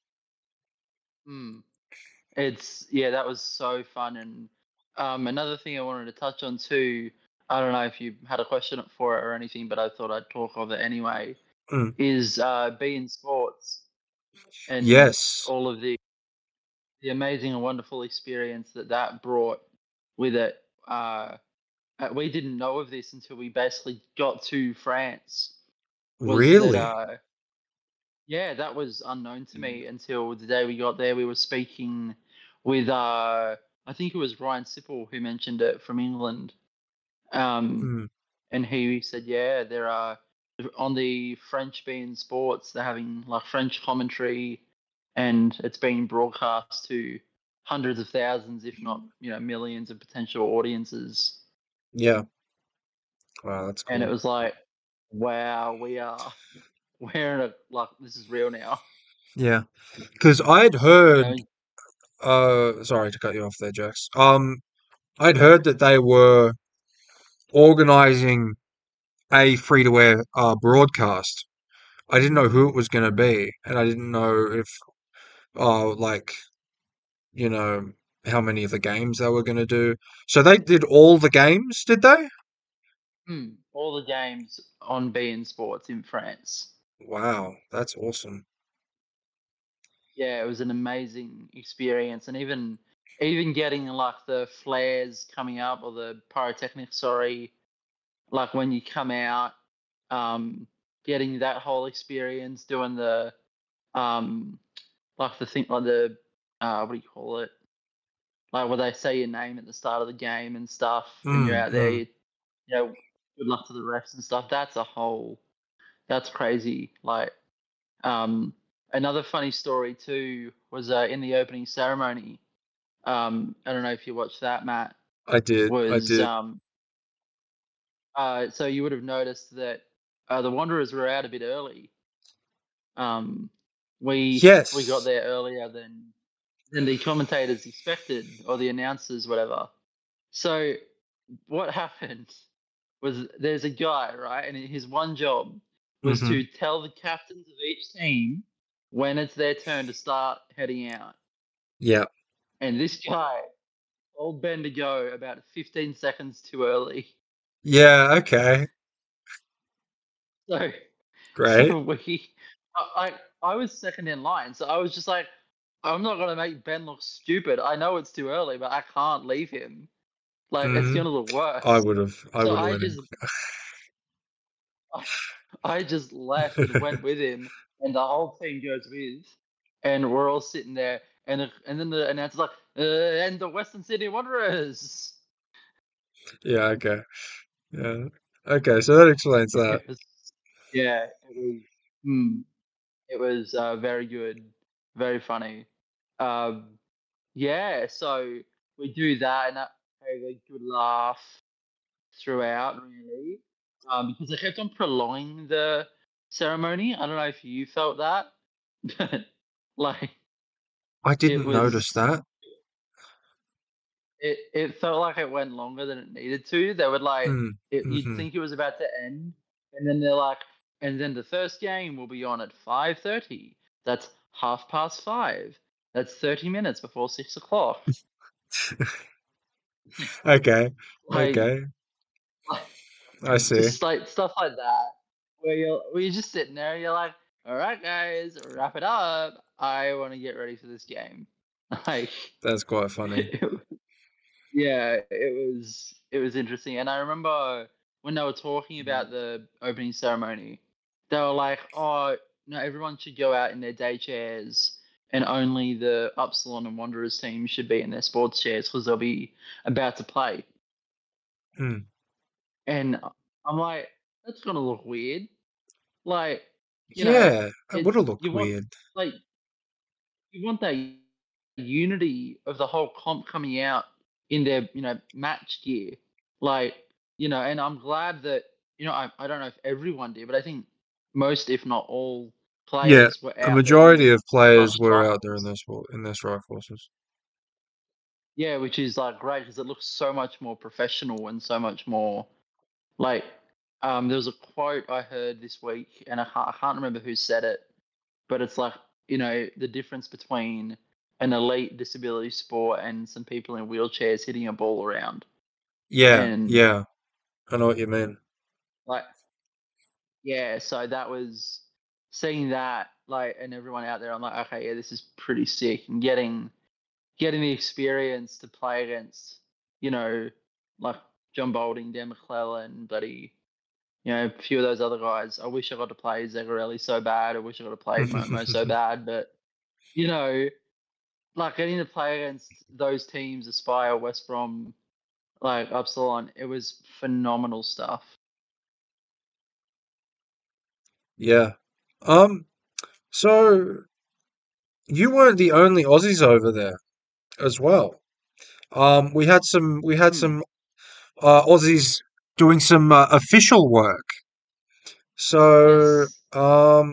Mm. It's yeah, that was so fun. And um, another thing I wanted to touch on too. I don't know if you had a question for it or anything, but I thought I'd talk of it anyway. Mm. Is uh, being sports and Yes, all of the the amazing and wonderful experience that that brought with it. Uh, uh, we didn't know of this until we basically got to France. Was that really. uh, yeah, that was unknown to me until the day we got there. We were speaking with uh, I think it was Ryan Sipple who mentioned it from England. Um, Mm. and he said, yeah, there are on the French being sports, they're having like French commentary, and it's being broadcast to hundreds of thousands, if not you know millions of potential audiences. Yeah, wow, that's And it cool. was like, wow, we are we're in a like this is real now. Yeah, because I'd You heard. know, Uh, sorry to cut you off there, Jax. Um, I'd heard that they were organizing a free-to-air uh, broadcast. I didn't know who it was going to be, and I didn't know if, uh, like, you know, how many of the games they were going to do. So they did all the games, did they? hmm, all the games on being sports in France. Wow, that's awesome. Yeah, it was an amazing experience, and even even getting like the flares coming up or the pyrotechnics, sorry, like when you come out, um, getting that whole experience, doing the um, like the thing, like the uh, what do you call it? Like where they say your name at the start of the game and stuff, and you're Mm, out there, mm. you, you know, good luck to the refs and stuff. That's a whole, that's crazy. Like, um, another funny story too was uh, in the opening ceremony. Um, I don't know if you watched that, Matt. I did, I Was did. um, uh, so you would have noticed that uh, the Wanderers were out a bit early. Um, we we got Yes. there earlier than than the commentators expected or the announcers, whatever. So what happened was there's a guy, right, and his one job was Mm-hmm. to tell the captains of each team when it's their turn to start heading out. Yeah. And this guy told Ben to go about fifteen seconds too early. Yeah, okay. So, Great. so we, I, I I was second in line. So I was just like, I'm not gonna make Ben look stupid. I know it's too early, but I can't leave him. Like it's Mm-hmm. gonna look I worse. would have, I So would have I let him. just I just left and went with him, and the whole team goes with, and we're all sitting there, and the, and then the announcer's like, uh, and the Western Sydney Wanderers. Yeah, okay. Yeah. Okay, so that explains that. It was, yeah, it was, mm, it was uh, very good, very funny. Um, yeah, so we do that, and that gave a good laugh throughout, really, um, because they kept on prolonging the ceremony. I don't know if you felt that, but like I it didn't notice was, that. it it felt like it went longer than it needed to. They would like, Mm, it, you'd mm-hmm. think it was about to end, and then they're like, and then the first game will be on at five thirty. That's half past five. That's thirty minutes before six o'clock. Okay, Like, okay. like I see. just like stuff like that, where you're where you're just sitting there, you're like, all right, guys, wrap it up. I want to get ready for this game. Like, That's quite funny. it, yeah, it was it was interesting, and I remember when they were talking about the opening ceremony, they were like, oh, no, everyone should go out in their day chairs. And only the Upsilon and Wanderers team should be in their sports chairs because they'll be about to play. Mm. And I'm like, that's gonna look weird. Like, you know, Yeah, it would it's have looked you want weird. like you want that unity of the whole comp coming out in their, you know, match gear. Like, you know, and I'm glad that, you know, I, I don't know if everyone did, but I think most, if not all, Yeah, players were a out there in majority of uh, players were strike out there in force. their sport in their strike forces. Yeah, which is like great because it looks so much more professional and so much more like. Um, there was a quote I heard this week, and I can't, I can't remember who said it, but it's like, you know, the difference between an elite disability sport and some people in wheelchairs hitting a ball around. Yeah, And yeah, I know what you mean. like, yeah, so that was seeing that, like, and everyone out there, I'm like, okay, yeah, this is pretty sick. And getting getting the experience to play against, you know, like John Bolding, Dan McClellan, bloody, you know, a few of those other guys. I wish I got to play Zagarelli so bad. I wish I got to play Momo so bad, but you know, like getting to play against those teams, Aspire, West Brom, like Upsilon, it was phenomenal stuff. Yeah. Um, so you weren't the only Aussies over there as well. Um, we had some we had Hmm. some uh, Aussies doing some uh, official work. So, Yes, um,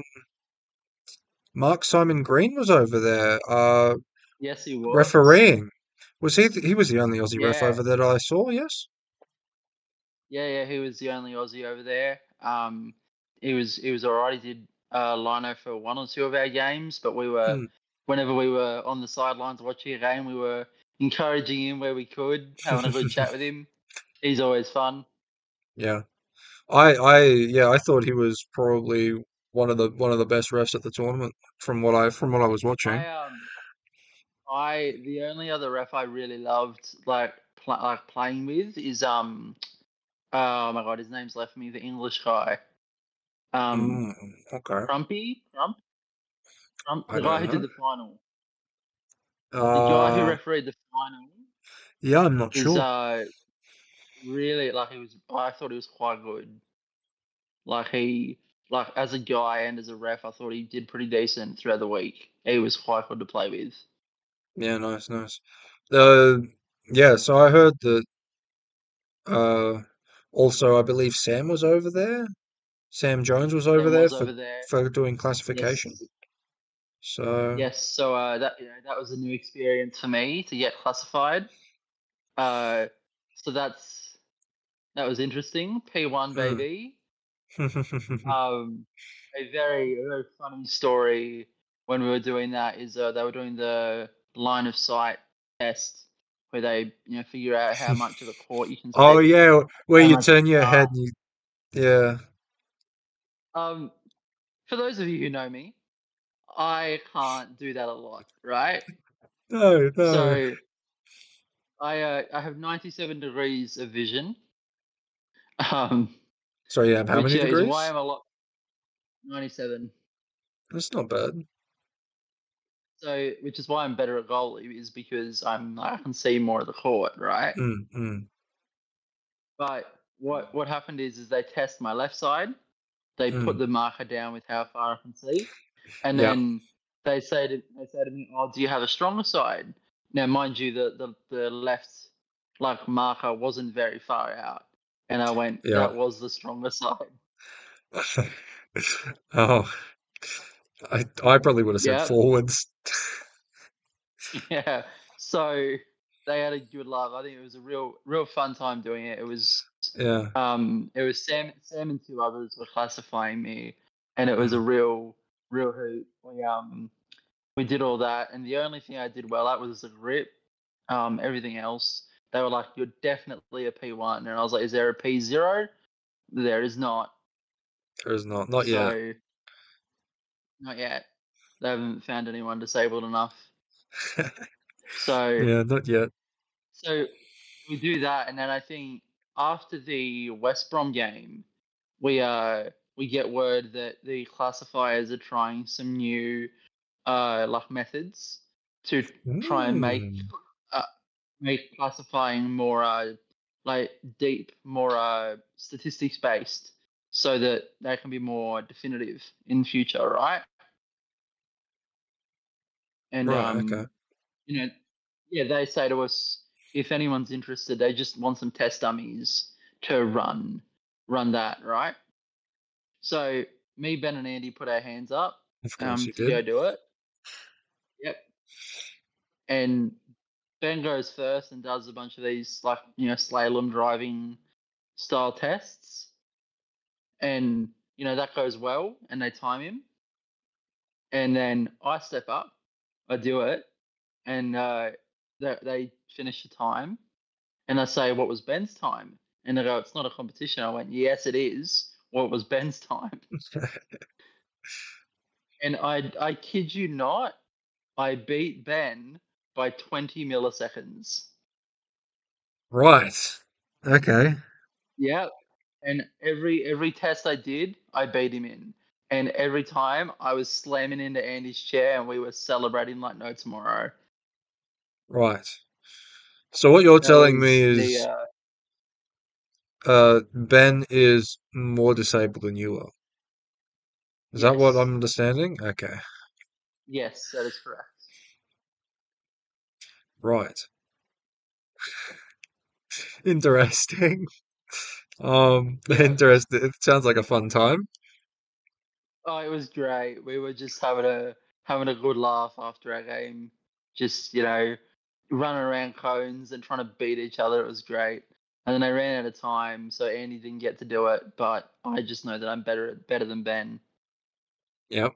Mark Simon Green was over there, uh, yes, he was. refereeing. Was he? th- He was the only Aussie ref Yeah, over there that I saw. Yes. yeah, yeah. He was the only Aussie over there. Um, he was he was alright. He did uh, lino for one or two of our games, but we were Mm. whenever we were on the sidelines watching a game, we were encouraging him where we could, having a good chat with him. He's always fun. Yeah. I, I, yeah, I thought he was probably one of the one of the best refs at the tournament from what I from what I was watching. I um I the only other ref I really loved like pl- like playing with is um oh my god, his name's left me, the English guy. Um Mm, okay. Crumpy? Crump? Crump I the guy don't who did know. the final. The guy who Uh, refereed the final yeah, I'm not is sure. uh really like he was I thought he was quite good. Like he like as a guy and as a ref I thought he did pretty decent throughout the week. He was quite good to play with. Yeah, nice, nice. Uh, yeah, so I heard that uh also I believe Sam was over there. Sam Jones was over Sam there was for over there. for doing classification. Yes. So, Yes, so uh, that you know, that was a new experience for me to get classified. Uh, so that's that was interesting. P one mm. baby. Um, a very a very funny story when we were doing that is uh, they were doing the line of sight test where they you know figure out how much of the court you can Oh see, yeah, where how you much of turn the your head grass. and you, yeah. Um, for those of you who know me, I can't do that a lot, right? No, no. So I uh, I have ninety-seven degrees of vision, um, So you have how which many uh, is why degrees? I'm a lot ninety-seven. That's not bad. So which is why I'm better at goalie is because I'm I can see more of the court, right? Mm, mm, But what what happened is is they test my left side. They put mm. the marker down with how far I can see, and Yeah. then they say to they say to me, "Oh, do you have a stronger side?" Now, mind you, the the, the left like marker wasn't very far out, and I went, Yeah. "That was the stronger side." Oh, I I probably would have said Yeah, forwards. yeah. So they had a good laugh. I think it was a real real fun time doing it. It was Yeah. um it was Sam Sam and two others were classifying me, and it was a Mm. real real hoot. We um we did all that, and the only thing I did well at was the grip. Um, everything else, they were like, "You're definitely a P one," and I was like, "Is there a P zero?" There is not. There's not, not yet. So not yet. They haven't found anyone disabled enough. So Yeah, not yet. so we do that, and then I think after the West Brom game, we uh we get word that the classifiers are trying some new uh like methods to try and make Mm. uh, make classifying more uh like deep, more uh statistics based. so that they can be more definitive in future, right? And Right. Okay. um, you know, yeah, they say to us if anyone's interested, they just want some test dummies to run run that, right? So me, Ben, and Andy put our hands up Of course um, you to did. go do it. Yep. And Ben goes first and does a bunch of these like you know slalom driving style tests, and you know that goes well, and they time him, and then I step up, I do it, and uh, they, they finish the time, and I say, "What was Ben's time?" And they go, "It's not a competition." I went, "Yes, it is. What was Ben's time?" And I I kid you not, I beat Ben by twenty milliseconds. Right. Okay. Yeah. And every every test I did, I beat him in. And every time I was slamming into Andy's chair and we were celebrating like no tomorrow. Right. So what you're That telling me was the is, uh uh, Ben is more disabled than you are. Is that what yes. I'm understanding? Okay. Yes, that is correct. Right. Interesting. Um, Yep. interesting. It sounds like a fun time. Oh, it was great. We were just having a having a good laugh after our game. Just, you know, running around cones and trying to beat each other. It was great. And then they ran out of time, so Andy didn't get to do it. But I just know that I'm better better than Ben. Yep.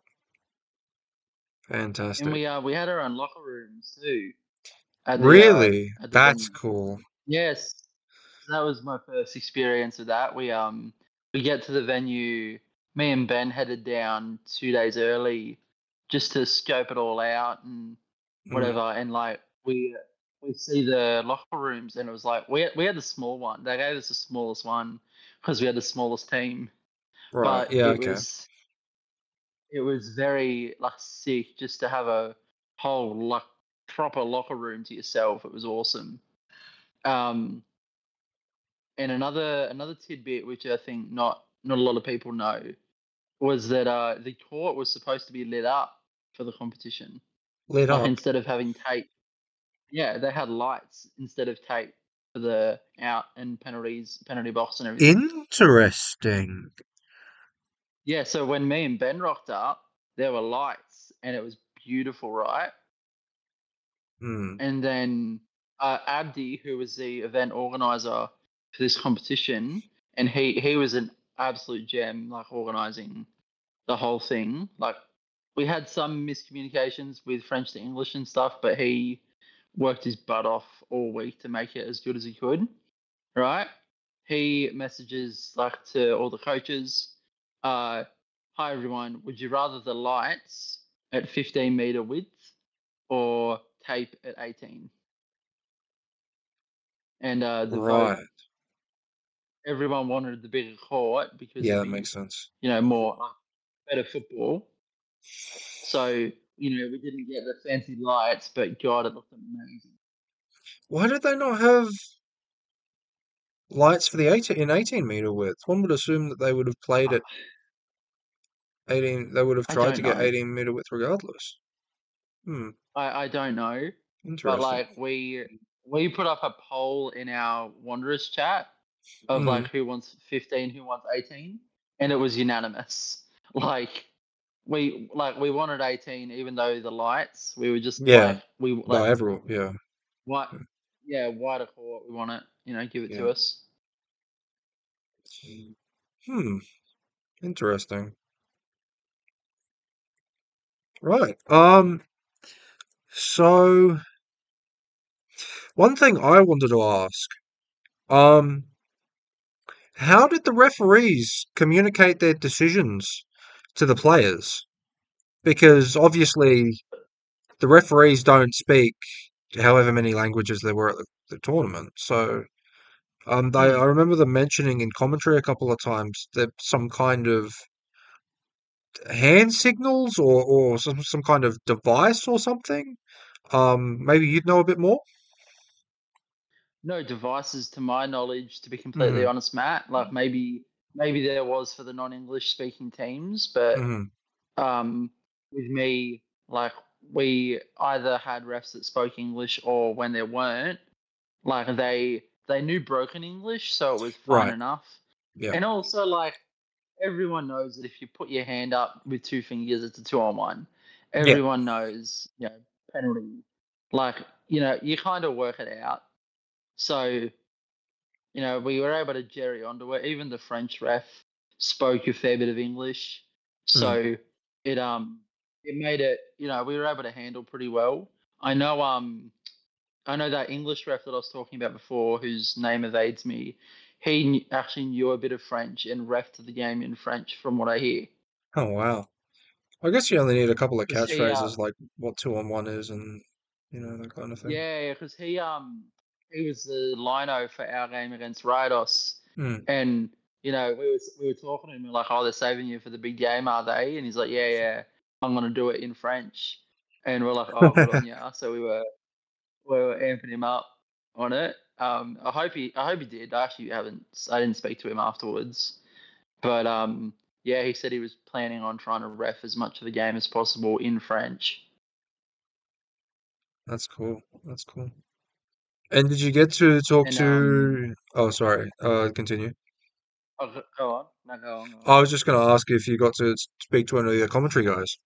And Fantastic. we uh we had our own locker rooms too at the uh Really? at the That's venue. cool. Yes, so that was my first experience with that. We um we get to the venue. Me and Ben headed down two days early just to scope it all out and Mm, whatever. And like we we see the locker rooms, and it was like we we had the small one. They gave us the smallest one because we had the smallest team. right. But Yeah, it okay. was it was very like sick just to have a whole like proper locker room to yourself. It was awesome. Um, and another another tidbit which I think not not a lot of people know was that uh, the court was supposed to be lit up for the competition. Lit Like up. instead of having tape, yeah, they had lights instead of tape for the out and penalties, penalty box and everything. Interesting. Yeah, so when me and Ben rocked up, there were lights and it was beautiful, right? Hmm. And then uh, Abdi, who was the event organizer for this competition, and he he was an absolute gem, like organizing the whole thing. Like we had some miscommunications with French to English and stuff, but he worked his butt off all week to make it as good as he could. Right? He messages like to all the coaches, uh, "Hi everyone, would you rather the lights at fifteen meter width or tape at eighteen?" And uh, the vote, Right. everyone wanted the bigger court because Yeah, it'd that be, makes sense. you know, more uh, better football. So, you know, we didn't get the fancy lights, but God, it looked amazing. Why did they not have lights for the eighteen in eighteen meter width? One would assume that they would have played Uh, at eighteen, they would have I tried to don't get know. eighteen meter width regardless. Hmm. I, I don't know. But Interesting. like we we put up a poll in our Wanderers chat of Hmm. like who wants fifteen, who wants eighteen, and it was unanimous. Like we like we wanted eighteen even though the lights, we were just Yeah. like we No, like everyone. Yeah. what yeah, wider court, we want it, you know, give it Yeah. to us. Hmm. Interesting. Right. Um. So one thing I wanted to ask. Um. How did the referees communicate their decisions to the players? Because obviously the referees don't speak however many languages there were at the, the tournament. So um, they, I Hmm. remember them mentioning in commentary a couple of times that some kind of hand signals or, or some, some kind of device or something. Um, maybe you'd know a bit more? No devices to my knowledge, to be completely Hmm. honest, Matt. Like maybe maybe there was for the non-English speaking teams, but Hmm. um, with me, like we either had refs that spoke English or when there weren't, like they they knew broken English, so it was fine Right. enough. Yeah. And also, like everyone knows that if you put your hand up with two fingers, it's a two on one. Yeah. Everyone knows, you know, penalty. Like you know, you kind of work it out. So you know, we were able to jerry onto it. Even the French ref spoke a fair bit of English, Mm. so it um it made it. You know, we were able to handle pretty well. I know um I know that English ref that I was talking about before, whose name evades me. He kn- actually knew a bit of French and refed the game in French, from what I hear. Oh, wow. I guess you only need a couple of Because he uh catchphrases like what two on one is and you know that kind of thing. yeah, because he um he was the lino for our game against Rados, Mm. and you know we was we were talking to him, we were like, oh, they're saving you for the big game, are they? And he's like, yeah, yeah, I'm gonna do it in French, and we're like, oh, good on you. So we were we were amping him up on it. Um, I hope he I hope he did. I actually haven't I didn't speak to him afterwards, but um yeah, he said he was planning on trying to ref as much of the game as possible in French. That's cool. That's cool. And did you get to talk And um to? Oh, sorry. Uh, continue. oh, go go on, no, go on, go on. I was just going to ask if you got to speak to any of the commentary guys.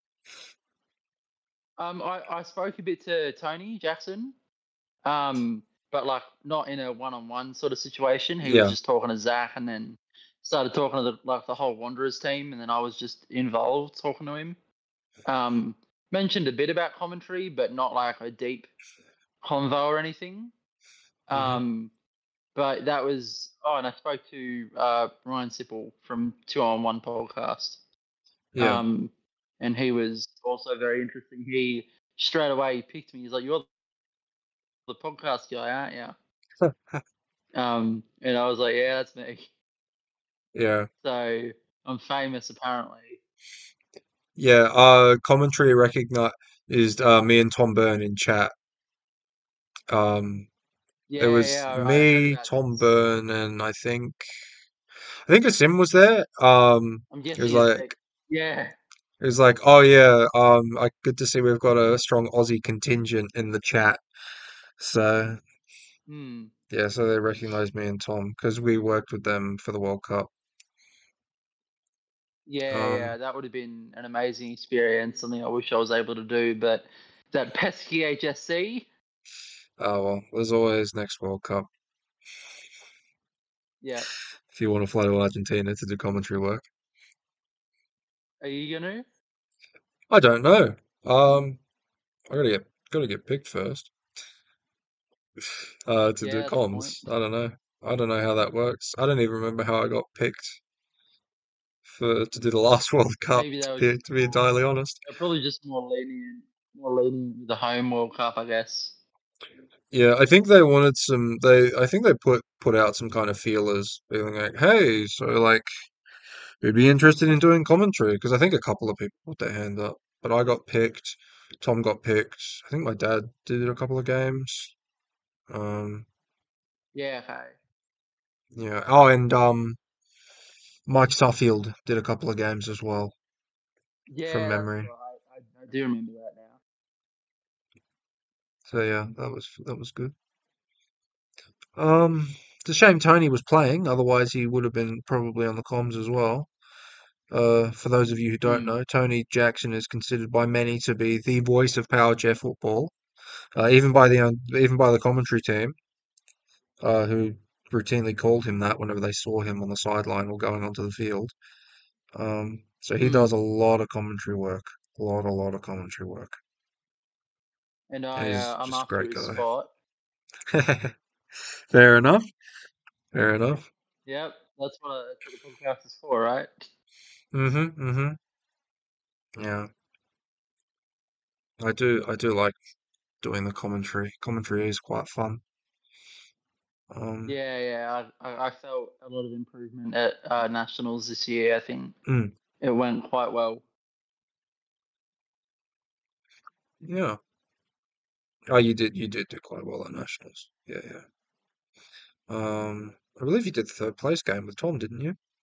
Um, I, I spoke a bit to Tony Jackson, um, but like not in a one-on-one sort of situation. He was Yeah. just talking to Zach, and then started talking to the like the whole Wanderers team, and then I was just involved talking to him. Um, mentioned a bit about commentary, but not like a deep convo or anything. Hmm. Um, but that was oh, and I spoke to uh, Ryan Sipple from Two on One podcast. Yeah. Um, and he was also very interesting. He straight away picked me. He's like, "You're the podcast guy, aren't you?" Um, and I was like, "Yeah, that's me." Yeah. So I'm famous apparently. Yeah. Uh, commentary recognized uh, me and Tom Byrne in chat. Um, it Yeah, was yeah, I heard me, about Tom this. Byrne, and I think I think Asim was there. Um, I'm it was guessing it's like like, yeah, it was like, oh yeah, um, I good to see we've got a strong Aussie contingent in the chat. So hmm, yeah, so they recognized me and Tom because we worked with them for the World Cup. yeah, Um, yeah. That would have been an amazing experience. Something I wish I was able to do, but that pesky H S C. oh well, there's always next World Cup Yeah, if you want to fly to Argentina to do commentary work. are you gonna? I don't know. Um, I gotta get gotta get picked first. Uh, to do Yeah, that's a point. comms. I don't know. I don't know how that works. I don't even remember how I got picked for to do the last World Cup. Maybe they To were be just to be more. entirely honest. They're probably just more lenient, more lenient with the home World Cup, I guess. Yeah, I think they wanted some. They I think they put put out some kind of feelers, being like, "Hey, so like, we'd be interested in doing commentary," because I think a couple of people put their hand up, but I got picked. Tom got picked. I think my dad did a couple of games. Um, Yeah, okay. yeah. Oh, and um, Mike Suffield did a couple of games as well from Yeah, that's memory. right. I, I do remember that now. So yeah, that was that was good. Um, it's a shame Tony was playing, otherwise he would have been probably on the comms as well. Uh, for those of you who don't Hmm. know, Tony Jackson is considered by many to be the voice of Power Chair football, uh, even by the um, even by the commentary team, uh, who routinely called him that whenever they saw him on the sideline or going onto the field. Um, so he does Hmm. a lot of commentary work, a lot, a lot of commentary work, And and I, he's uh, I'm just a after great his guy. spot. Fair enough. Fair enough. Yep, that's what, I, that's what the podcast is for, right? Mhm. Mhm. Yeah, I do. I do like doing the commentary. Commentary is quite fun. Um. Yeah, yeah. I, I, I felt a lot of improvement at uh, nationals this year. I think Mm, it went quite well. yeah. Oh, you did. You did do quite well at nationals. Yeah, yeah. Um, I believe you did the third place game with Tom, didn't you?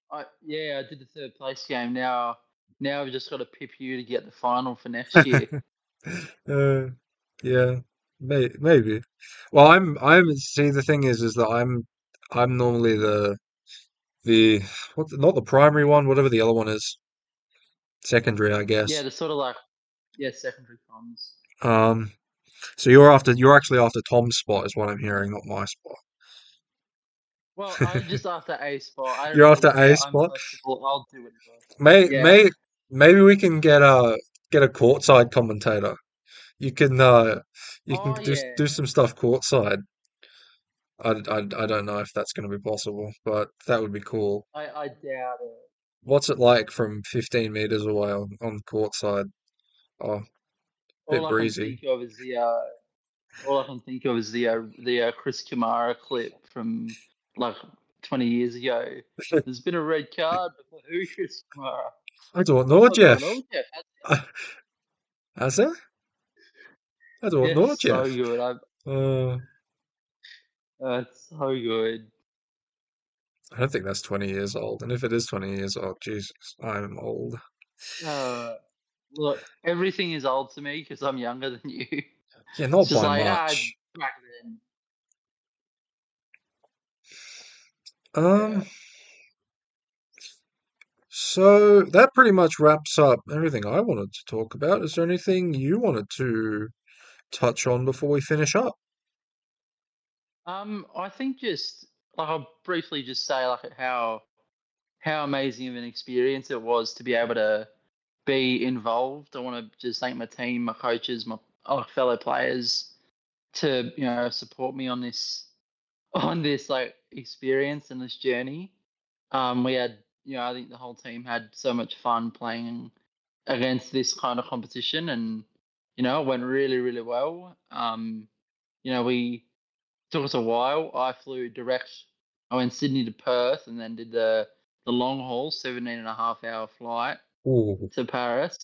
I yeah, I did the third place game. Now, now I've just got to pip you to get the final for next year. Uh, yeah, may maybe. Well, I'm I'm see the thing is is that I'm I'm normally the the what the, not the primary one, whatever the other one is, secondary, I Yeah, guess. the sort of like yeah secondary comms. Um, so you're after you're actually after Tom's spot is what I'm hearing, not my Well, I'm spot. just after a spot. I don't You're really after A care. I'm spot. flexible. I'll do whatever. May Yeah. may maybe we can get a get a courtside commentator. You can uh you can Oh do yeah. do some stuff courtside. I, I, I don't know if that's going to be possible, but that would be cool. I I doubt it. What's it like from fifteen meters away on on courtside? Oh, All bit I can breezy. think of is the uh, all I can think of is the uh, the uh, Chris Kamara clip from like twenty years ago. There's been a red card, but for who, Chris Kamara? I don't What's know, going Jeff. on, Jeff? Has it? I don't Yeah, know, so Jeff. good. I, Uh, uh, it's so good. I don't think that's twenty years old. And if it is twenty years old, Jesus, I'm old. Uh, look, everything is old to me because I'm younger than you. Yeah, It's not just by like ah, much. back then. Um, Yeah. so that pretty much wraps up everything I wanted to talk about. Is there anything you wanted to touch on before we finish up? Um, I think just like I'll briefly just say like how how amazing of an experience it was to be able to be involved. I want to just thank my team, my coaches, my uh, fellow players to you know support me on this on this like experience and this journey. Um, we had you know I think the whole team had so much fun playing against this kind of competition, and you know it went really really well. Um, you know we took us a while. I flew direct. I went Sydney to Perth and then did the the long haul, seventeen and a half hour flight Ooh, to Paris.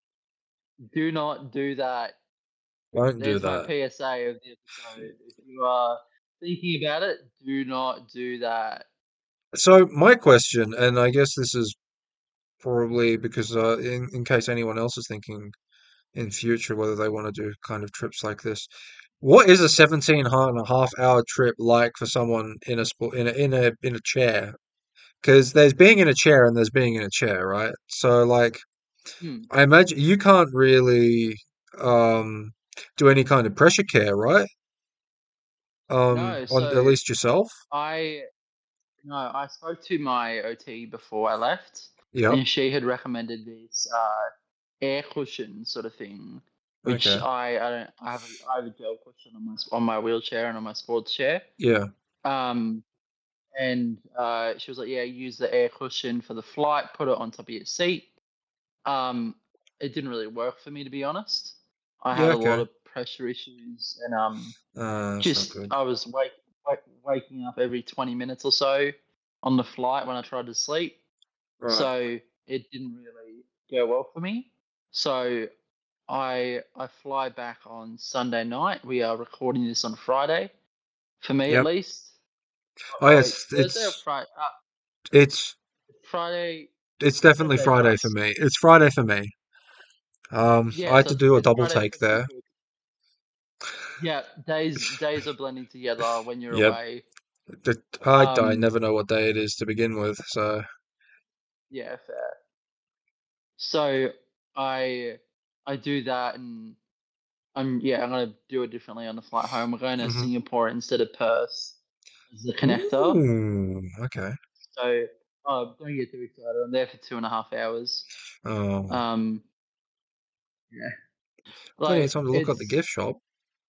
Do not do that. don't do There's my that. P S A of the episode. If you are thinking about it, do not do that. So my question, and I guess this is probably because uh, in in case anyone else is thinking in future whether they want to do kind of trips like this, what is a seventeen and a half hour trip like for someone in a sport in a in a in a chair? Because there's being in a chair and there's being in a chair, right? So like Hmm. I imagine you can't really um do any kind of pressure care, right? Um No, on at so least yourself. I no, I spoke to my O T before I left, Yep. and she had recommended this uh, air cushion sort of thing, which Okay. I I don't I have a, I have a gel cushion on my on my wheelchair and on my sports chair. Yeah. Um, and uh, she was like, yeah, use the air cushion for the flight, put it on top of your seat. Um, it didn't really work for me to be honest. I Yeah, had a lot okay. of pressure issues, and um, Uh, that's not just good. I was wake, wake, waking up every twenty minutes or so on the flight when I tried to sleep. Right. So it didn't really go well for me. So I I fly back on Sunday night. We are recording this on Friday, for me at Yep. least. Oh, Oh, wait, yes, Thursday or it's Friday? Uh, it's Friday, it's definitely Thursday for Friday for us. me. It's Friday for me. Um, I Yeah, had so to it's, do a it's double Friday take for me there. too. Yeah, days days are blending together when you're Yep. away. The, I I Um, never know what day it is to begin with, so yeah, fair. So I I do that, and I'm yeah I'm gonna do it differently on the flight home. We're going to hmm. Singapore instead of Perth as the connector. Ooh, okay. So oh, don't get too excited. I'm there for two and a half hours. Oh, Um, yeah, plenty like of time to look at the it's gift shop.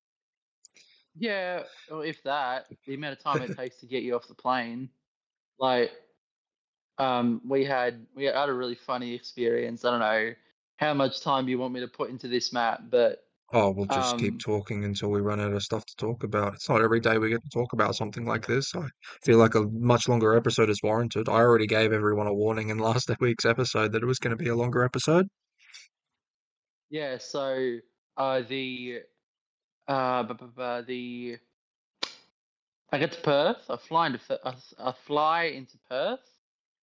yeah, or if that, the amount of time it takes to get you off the plane. Like um, we had we had a really funny experience. I don't know how much time you want me to put into this map, but Oh, we'll just keep um, talking until we run out of stuff to talk about. It's not every day we get to talk about something like this. I feel like a much longer episode is warranted. I already gave everyone a warning in last week's episode that it was going to be a longer episode. yeah. So uh, the uh, bu- bu- bu- the I get to Perth. I fly into F- I, I fly into Perth,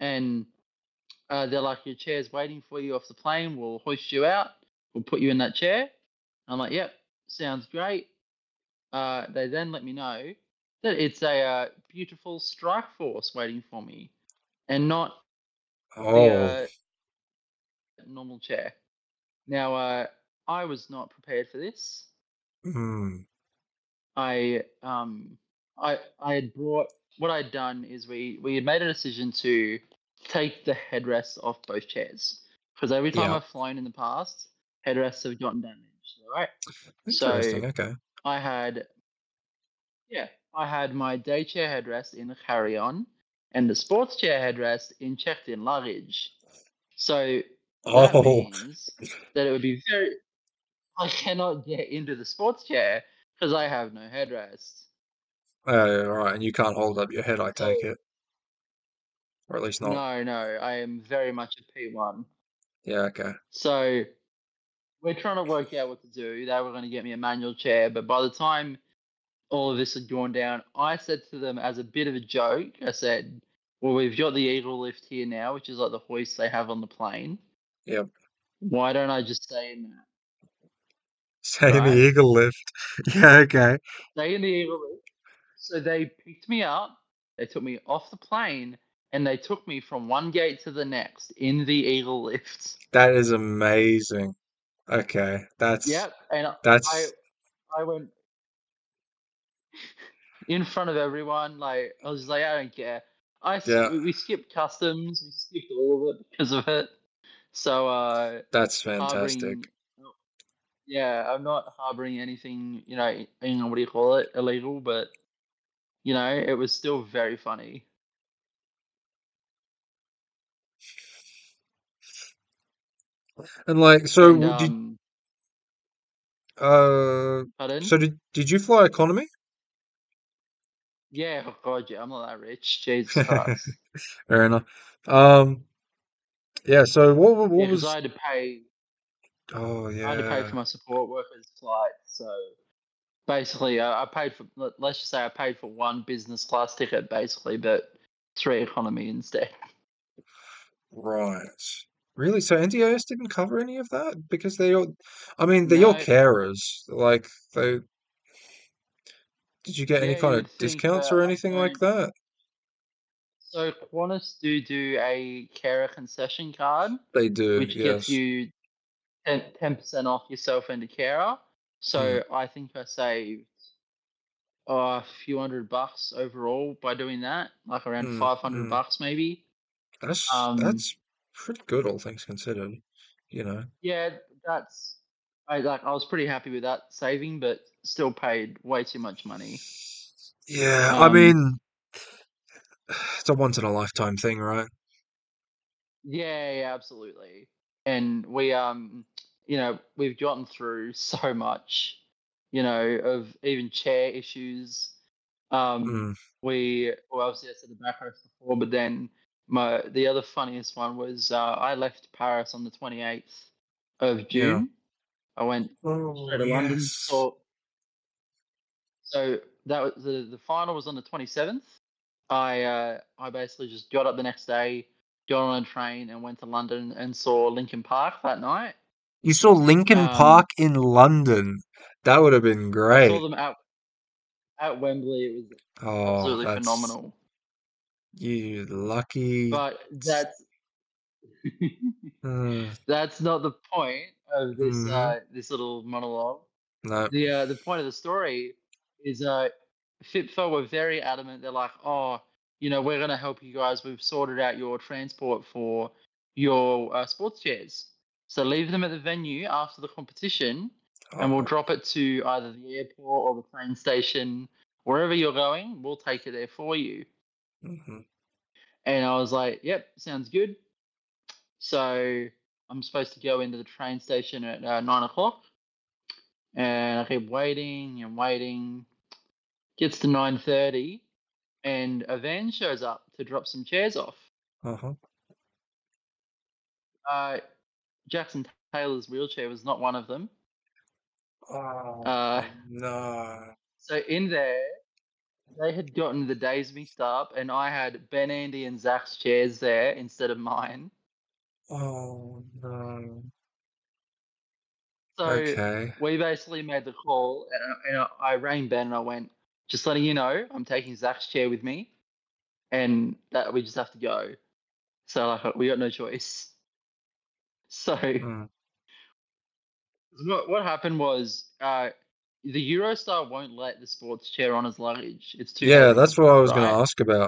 and uh, they're like, your chair's waiting for you off the plane. We'll hoist you out. We'll put you in that chair. I'm like, yep, sounds great. Uh, they then let me know that it's a uh, beautiful Strike Force waiting for me, and not the Oh. uh, normal chair. Now, uh, I was not prepared for this. Mm. I um, I I had brought what I'd done is we we had made a decision to take the headrests off both chairs, because every time Yeah. I've flown in the past, headrests have gotten damaged. Right, so Interesting. Okay. I had yeah I had my day chair headrest in the carry-on, and the sports chair headrest in checked-in luggage. So that Oh. means that it would be very I cannot get into the sports chair because I have no headrest. Uh, right, and you can't hold up your head, I So take it, or at least not. no, no, I am very much a P one. Yeah. Okay. So we're trying to work out what to do. They were going to get me a manual chair, but by the time all of this had gone down, I said to them as a bit of a joke, I said, well, we've got the Eagle lift here now, which is like the hoist they have on the plane. Yep. Why don't I just stay in that? Stay in the Right? eagle lift. Yeah. Okay. Stay in the Eagle lift. So they picked me up, they took me off the plane, and they took me from one gate to the next in the Eagle lift. That is amazing. Okay. That's Yep, and I that's I went in front of everyone. Like I was just like, I don't care. I s- yeah. we, we skipped customs. We skipped all of it because of it. So uh, That's fantastic. harboring, yeah, I'm not harboring anything. You know, in, what do you call it, illegal. But you know, it was still very funny. And like, so And w- did um, uh, pardon? so did did you fly economy? Yeah, oh God, yeah, I'm not that rich. Jesus Christ. Fair enough. Um, yeah. So what wa- Yeah, what because I was? had to pay. Oh I had to pay yeah. for my support workers' flight. So basically, uh, I paid for. let- Let's just say I paid for one business class ticket, basically, but three economy instead. Right. Really? So N D I S didn't cover any of that because they all, I mean, they're your No, carers. Like they, did you get any yeah, kind you'd of think, discounts but or I anything like don't. that? So Qantas do do a carer concession card, They do, which gets yes. you ten percent off yourself and a carer. Mm, So I think I saved uh, a few hundred bucks overall by doing that, like around mm, five hundred mm. bucks maybe. That's Um, that's pretty good, all things considered. You know. yeah, that's I like I was pretty happy with that saving, but still paid way too much money. Yeah, I Um, mean, it's a once in a lifetime thing, right? yeah, yeah, absolutely. And we um, you know, we've gotten through so much, you know, of even chair issues. Um, Mm, we well, obviously I said the backrest before, but then my the other funniest one was uh, I left Paris on the twenty eighth of yeah. June. I went Oh, straight to London. yes. So so that was the the final was on the twenty seventh. I uh, I basically just got up the next day, got on a train, and went to London and saw Linkin Park that night. You saw Linkin Um, Park in London. That would have been I saw great. them at at Wembley. It was Oh, absolutely that's phenomenal. you lucky. But that's Mm, that's not the point of this hmm uh, this little monologue. No. The uh, the point of the story is uh, FIPFA were very adamant. They're like, oh, you know, we're going to help you guys. We've sorted out your transport for your uh, sports chairs. So leave them at the venue after the competition, and we'll Oh, drop it to either the airport or the train station, wherever you're going. We'll take it there for you. hmm And I was like, yep, sounds good. So I'm supposed to go into the train station at uh, nine o'clock, and I keep waiting and waiting. Gets to nine thirty, and a van shows up to drop some chairs off. Uh-huh. Uh, Jackson Taylor's wheelchair was not one of them. Oh, Uh, no. so in there, they had gotten the days mixed up, and I had Ben, Andy, and Zach's chairs there instead of mine. Oh no. So Okay. we basically made the call, and, I- and I I rang Ben and I went, just letting you know, I'm taking Zach's chair with me, and that we just have to go. So like, we got no choice. So Mm. what what happened was, uh, the Eurostar won't let the sports chair on as luggage. It's too Yeah, heavy, that's what I was going right? to ask about.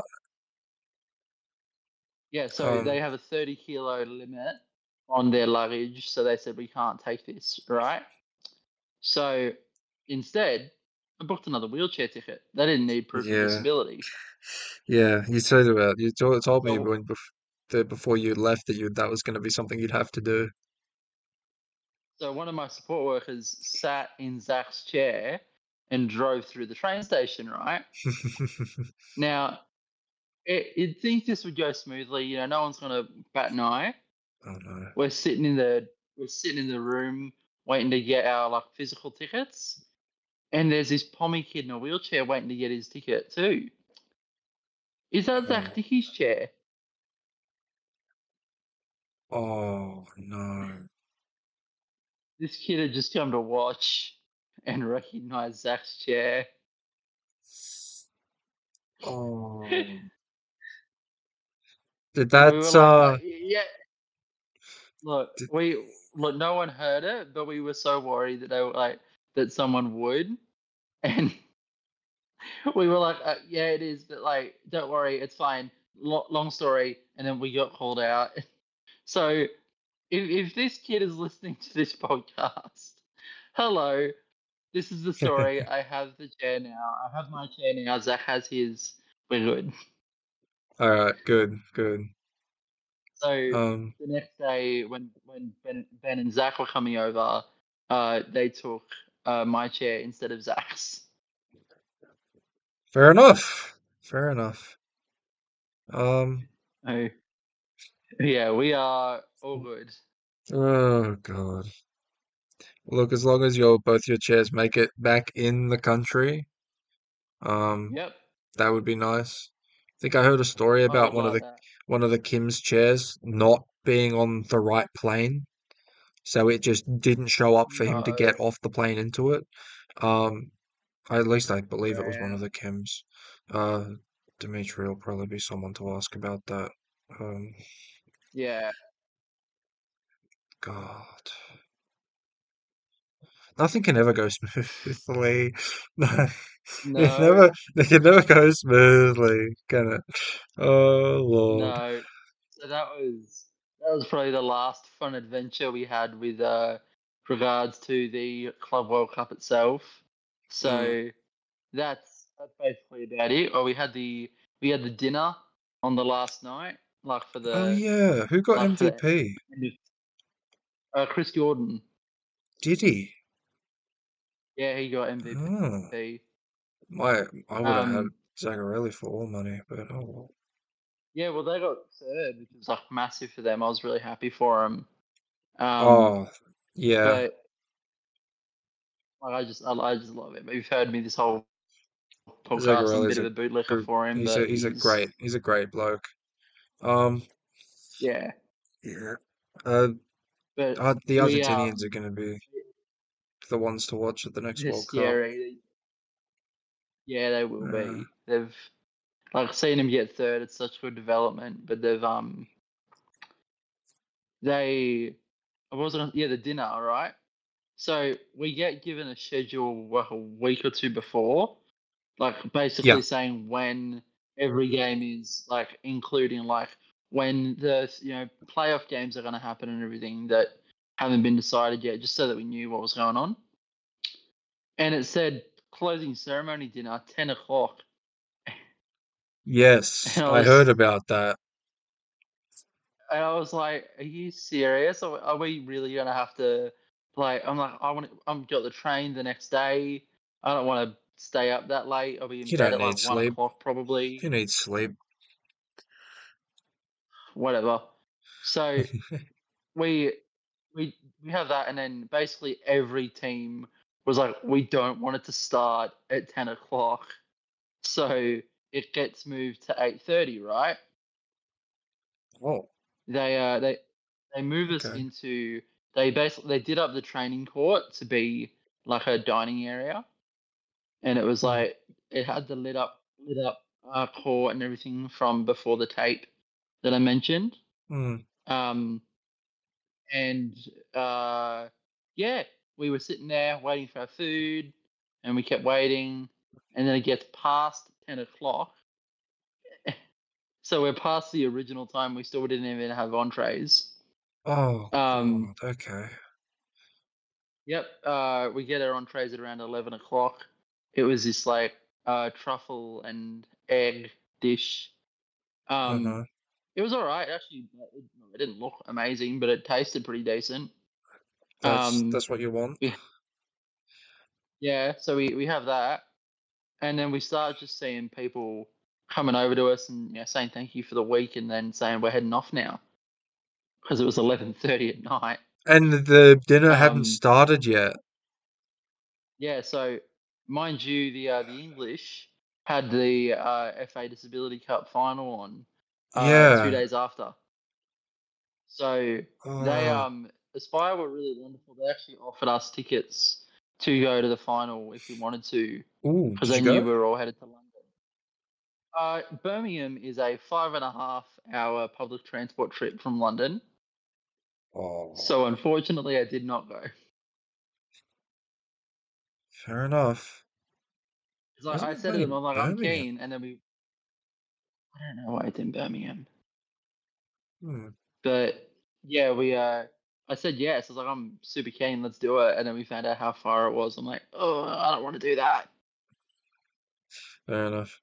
Yeah, so they Um, have a thirty kilo limit on their luggage, so they said we can't take this, right? So instead, I booked another wheelchair ticket. They didn't need proof of yeah, disability. yeah. You said about you told, told me So, when bef the, before you left that you that was going to be something you'd have to do. so one of my support workers sat in Zach's chair and drove through the train station, right? Now, it, you'd think this would go smoothly. You know, no one's going to bat an eye. Oh no. We're sitting in the we're sitting in the room waiting to get our like physical tickets, and there's this pommy kid in a wheelchair waiting to get his ticket too. Is that Zach Oh, Dickey's chair? oh no. This kid had just come to watch and recognized Zach's chair. Oh. Did And we were that like, uh, uh yeah, look, did, we look, no one heard it, but we were so worried that they were like that someone would, and we were like, uh, yeah, it is, but like, don't worry, it's fine. Lo- long story, and then we got called out. So if if this kid is listening to this podcast, hello, this is the story. I have the chair now. I have my chair now. Zach has his. We're good. All right, good, good. So Um, the next day, when when Ben, ben and Zach were coming over, uh, they took uh, my chair instead of Zach's. fair enough. Fair enough. Um, So yeah, we are all good. oh God. Look, as long as your both your chairs make it back in the country, um, Yep, that would be nice. I think I heard a story I about would one of love the that. one of the Kim's chairs not being on the right plane, so it just didn't show up for him to No, get off the plane into it. Um, at least I believe it was one of man. the Kims. Uh, Dimitri will probably be someone to ask about that. Um, Yeah, God. Nothing can ever go smoothly. No, it no, never, it can never go smoothly, can it? Oh Lord. no. So that was that was probably the last fun adventure we had with uh regards to the Club World Cup itself. Mm. So that's that's basically about it. Or we had the we had the dinner on the last night, like for Oh the yeah, who got like for the M V P? end of, uh, Chris Jordan. Did he? Yeah, he got Oh, M V P. my, I would have had Um, Zagarelli for all money, but oh well. yeah, well they got third, which was like massive for them. I was really happy for them. Um, Oh, yeah, but like, I just I, I just love him. You've heard me this whole podcast. I'm a Zagarelli's bit a, of a bootlicker a for him, he's a but he's a he's great he's a great bloke. Um, yeah. yeah. Uh, But uh the we Argentinians um are going to be the ones to watch at the next they're World Cup. scary. Yeah, they will Uh, be. They've like seen him get third. It's such good development, but they've um they I wasn't yeah the dinner right. So we get given a schedule like a week or two before, like yeah, basically saying when every game is, like including like when the you know playoff games are going to happen and everything that haven't been decided yet, just so that we knew what was going on. And it said closing ceremony dinner ten o'clock, yes, and I I heard was about that. and I was like, "Are you serious? Are, are we really gonna have to like?" I'm like, "I want. I'm got the train the next day. I don't want to stay up that late. I'll be in You bed don't at need like one sleep. o'clock probably. You need sleep. Whatever." So we we we have that, and then basically every team was like, "We don't want it to start at ten o'clock." So it gets moved to eight thirty, right? Oh, They uh they they move us okay. into they basically they did up the training court to be like a dining area, and it was Mm, like it had the lit up lit up uh, court and everything from before the tape that I mentioned. mm. Um, and uh, yeah, we were sitting there waiting for our food, and we kept waiting, and then it gets past ten o'clock. So we're past the original time. We still didn't even have entrees. Oh, Um, God. Okay. Yep. Uh, we get our entrees at around eleven o'clock. It was this like uh, truffle and egg dish. Um, Uh-huh. it was all right. Actually, it, it didn't look amazing, but it tasted pretty decent. That's Um, that's what you want. we, yeah, so we, we have that. And then we started just seeing people coming over to us and you know, saying thank you for the week and then saying we're heading off now because it was eleven thirty at night. And the dinner hadn't Um, started yet. Yeah, so mind you, the uh, the English had the uh, F A Disability Cup final on uh, two Yeah. days after. So they Oh. um Aspire were really wonderful. They actually offered us tickets to go to the final if we wanted to, Ooh, because did they you knew go? we were all headed to London. Uh, Birmingham is a five and a half hour public transport trip from London. Oh, So unfortunately, I did not go. fair enough. 'Cause Why I, isn't I it said it, playing and in I'm like, I'm Birmingham? keen, and then we, I don't know why it's in Birmingham. Hmm. But yeah, we uh I said yes. I was like, I'm super keen, let's do it. And then we found out how far it was. I'm like, oh, I don't want to do that. Fair enough.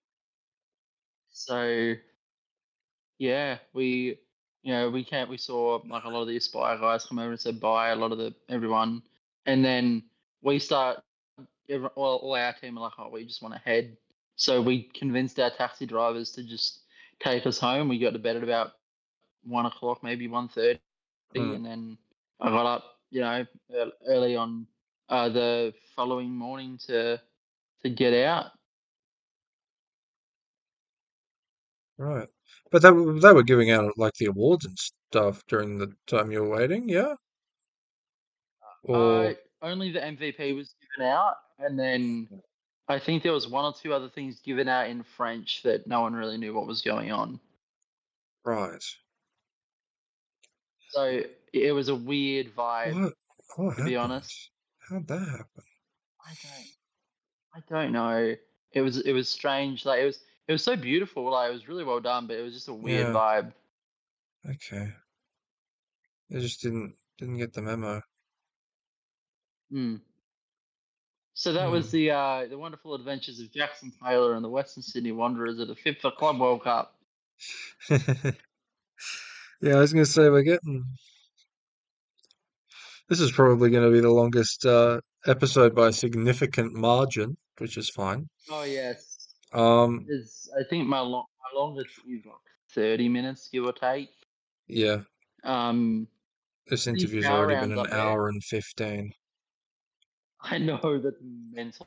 So yeah, we you know, we can't we saw like a lot of the Aspire guys come over and said bye, a lot of the everyone. And then we start every, all, all our team are like, oh, we just want to head. So we convinced our taxi drivers to just take us home. We got to bed at about one o'clock, maybe one thirty, Hmm. and then I got up, you know, ear- early on uh, the following morning to to get out. Right. But they were they were giving out like the awards and stuff during the time you were waiting, yeah? Uh, Or only the M V P was given out, and then I think there was one or two other things given out in French that no one really knew what was going on. right. So it was a weird vibe, What what to be happened? honest. How'd that happen? I don't, I don't know. It was, it was strange. Like it was, it was so beautiful. Like it was really well done, but it was just a weird Yeah, vibe. okay. They just didn't didn't get the memo. Hmm. So that was Hmm. the uh, the wonderful adventures of Jackson Taylor and the Western Sydney Wanderers at the FIFA Club World Cup. Yeah, I was gonna say we're getting this is probably gonna be the longest uh episode by a significant margin, which is fine. Oh yes, Um, is I think my long my longest is like thirty minutes, give or take. yeah, Um, this these interview's power already been rounds an up there, hour and fifteen. I know that's mental.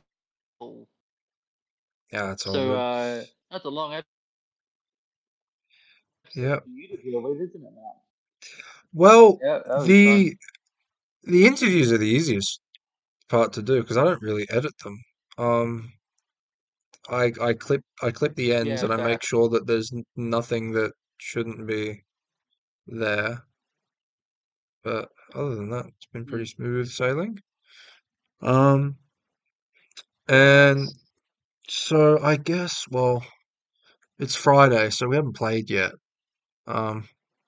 Yeah, that's all So good. uh, that's a long episode Yeah. for you to deal with, isn't it, Matt? Well, Yeah, that was the fun. the interviews are the easiest part to do because I don't really edit them. Um, I I clip I clip the ends Yeah, and I fair. make sure that there's n- nothing that shouldn't be there. But other than that, it's been pretty Hmm. smooth sailing. Um, and Nice. so I guess, well, it's Friday, so we haven't played yet. Um,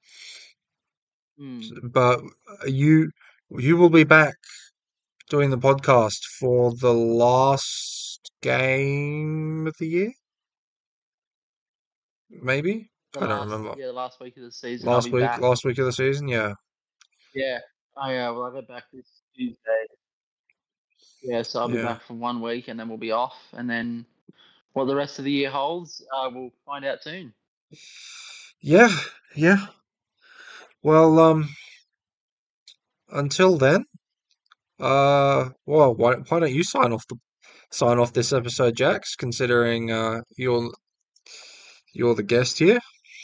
s- Hmm. but you you will be back doing the podcast for the last game of the year, maybe? The I don't last remember. yeah, the last week of the season, I'll Last be week, back. last week of the season, yeah. Yeah. Oh yeah, well I get back this Tuesday. Yeah, so I'll be Yeah. back for one week and then we'll be off. And then what the rest of the year holds, uh, we'll find out soon. Yeah, yeah. Well, um, until then, uh, well, why why don't you sign off the sign off this episode, Jax, considering uh, you're you're the guest here.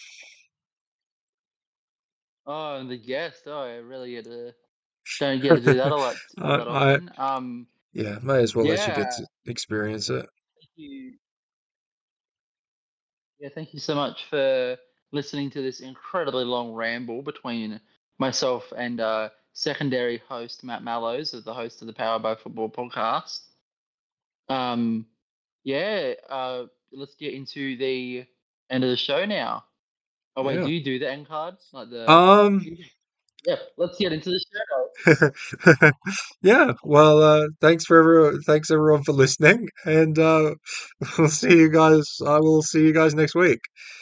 Oh, and the guest. Oh, I really get to don't get to do that a lot all I, that I often. Um, yeah, may as well let you get yeah, to experience it. thank you. Yeah, thank you so much for listening to this incredibly long ramble between myself and uh, secondary host Matt Mallows, of the host of the Power by Football podcast. Um, yeah, uh, let's get into the end of the show now. Oh wait, Yeah. do you do the end card? Like the Um. yeah, let's get into the show. Yeah. Well, uh, thanks for everyone. Thanks everyone for listening, and uh, we'll see you guys. I will see you guys next week.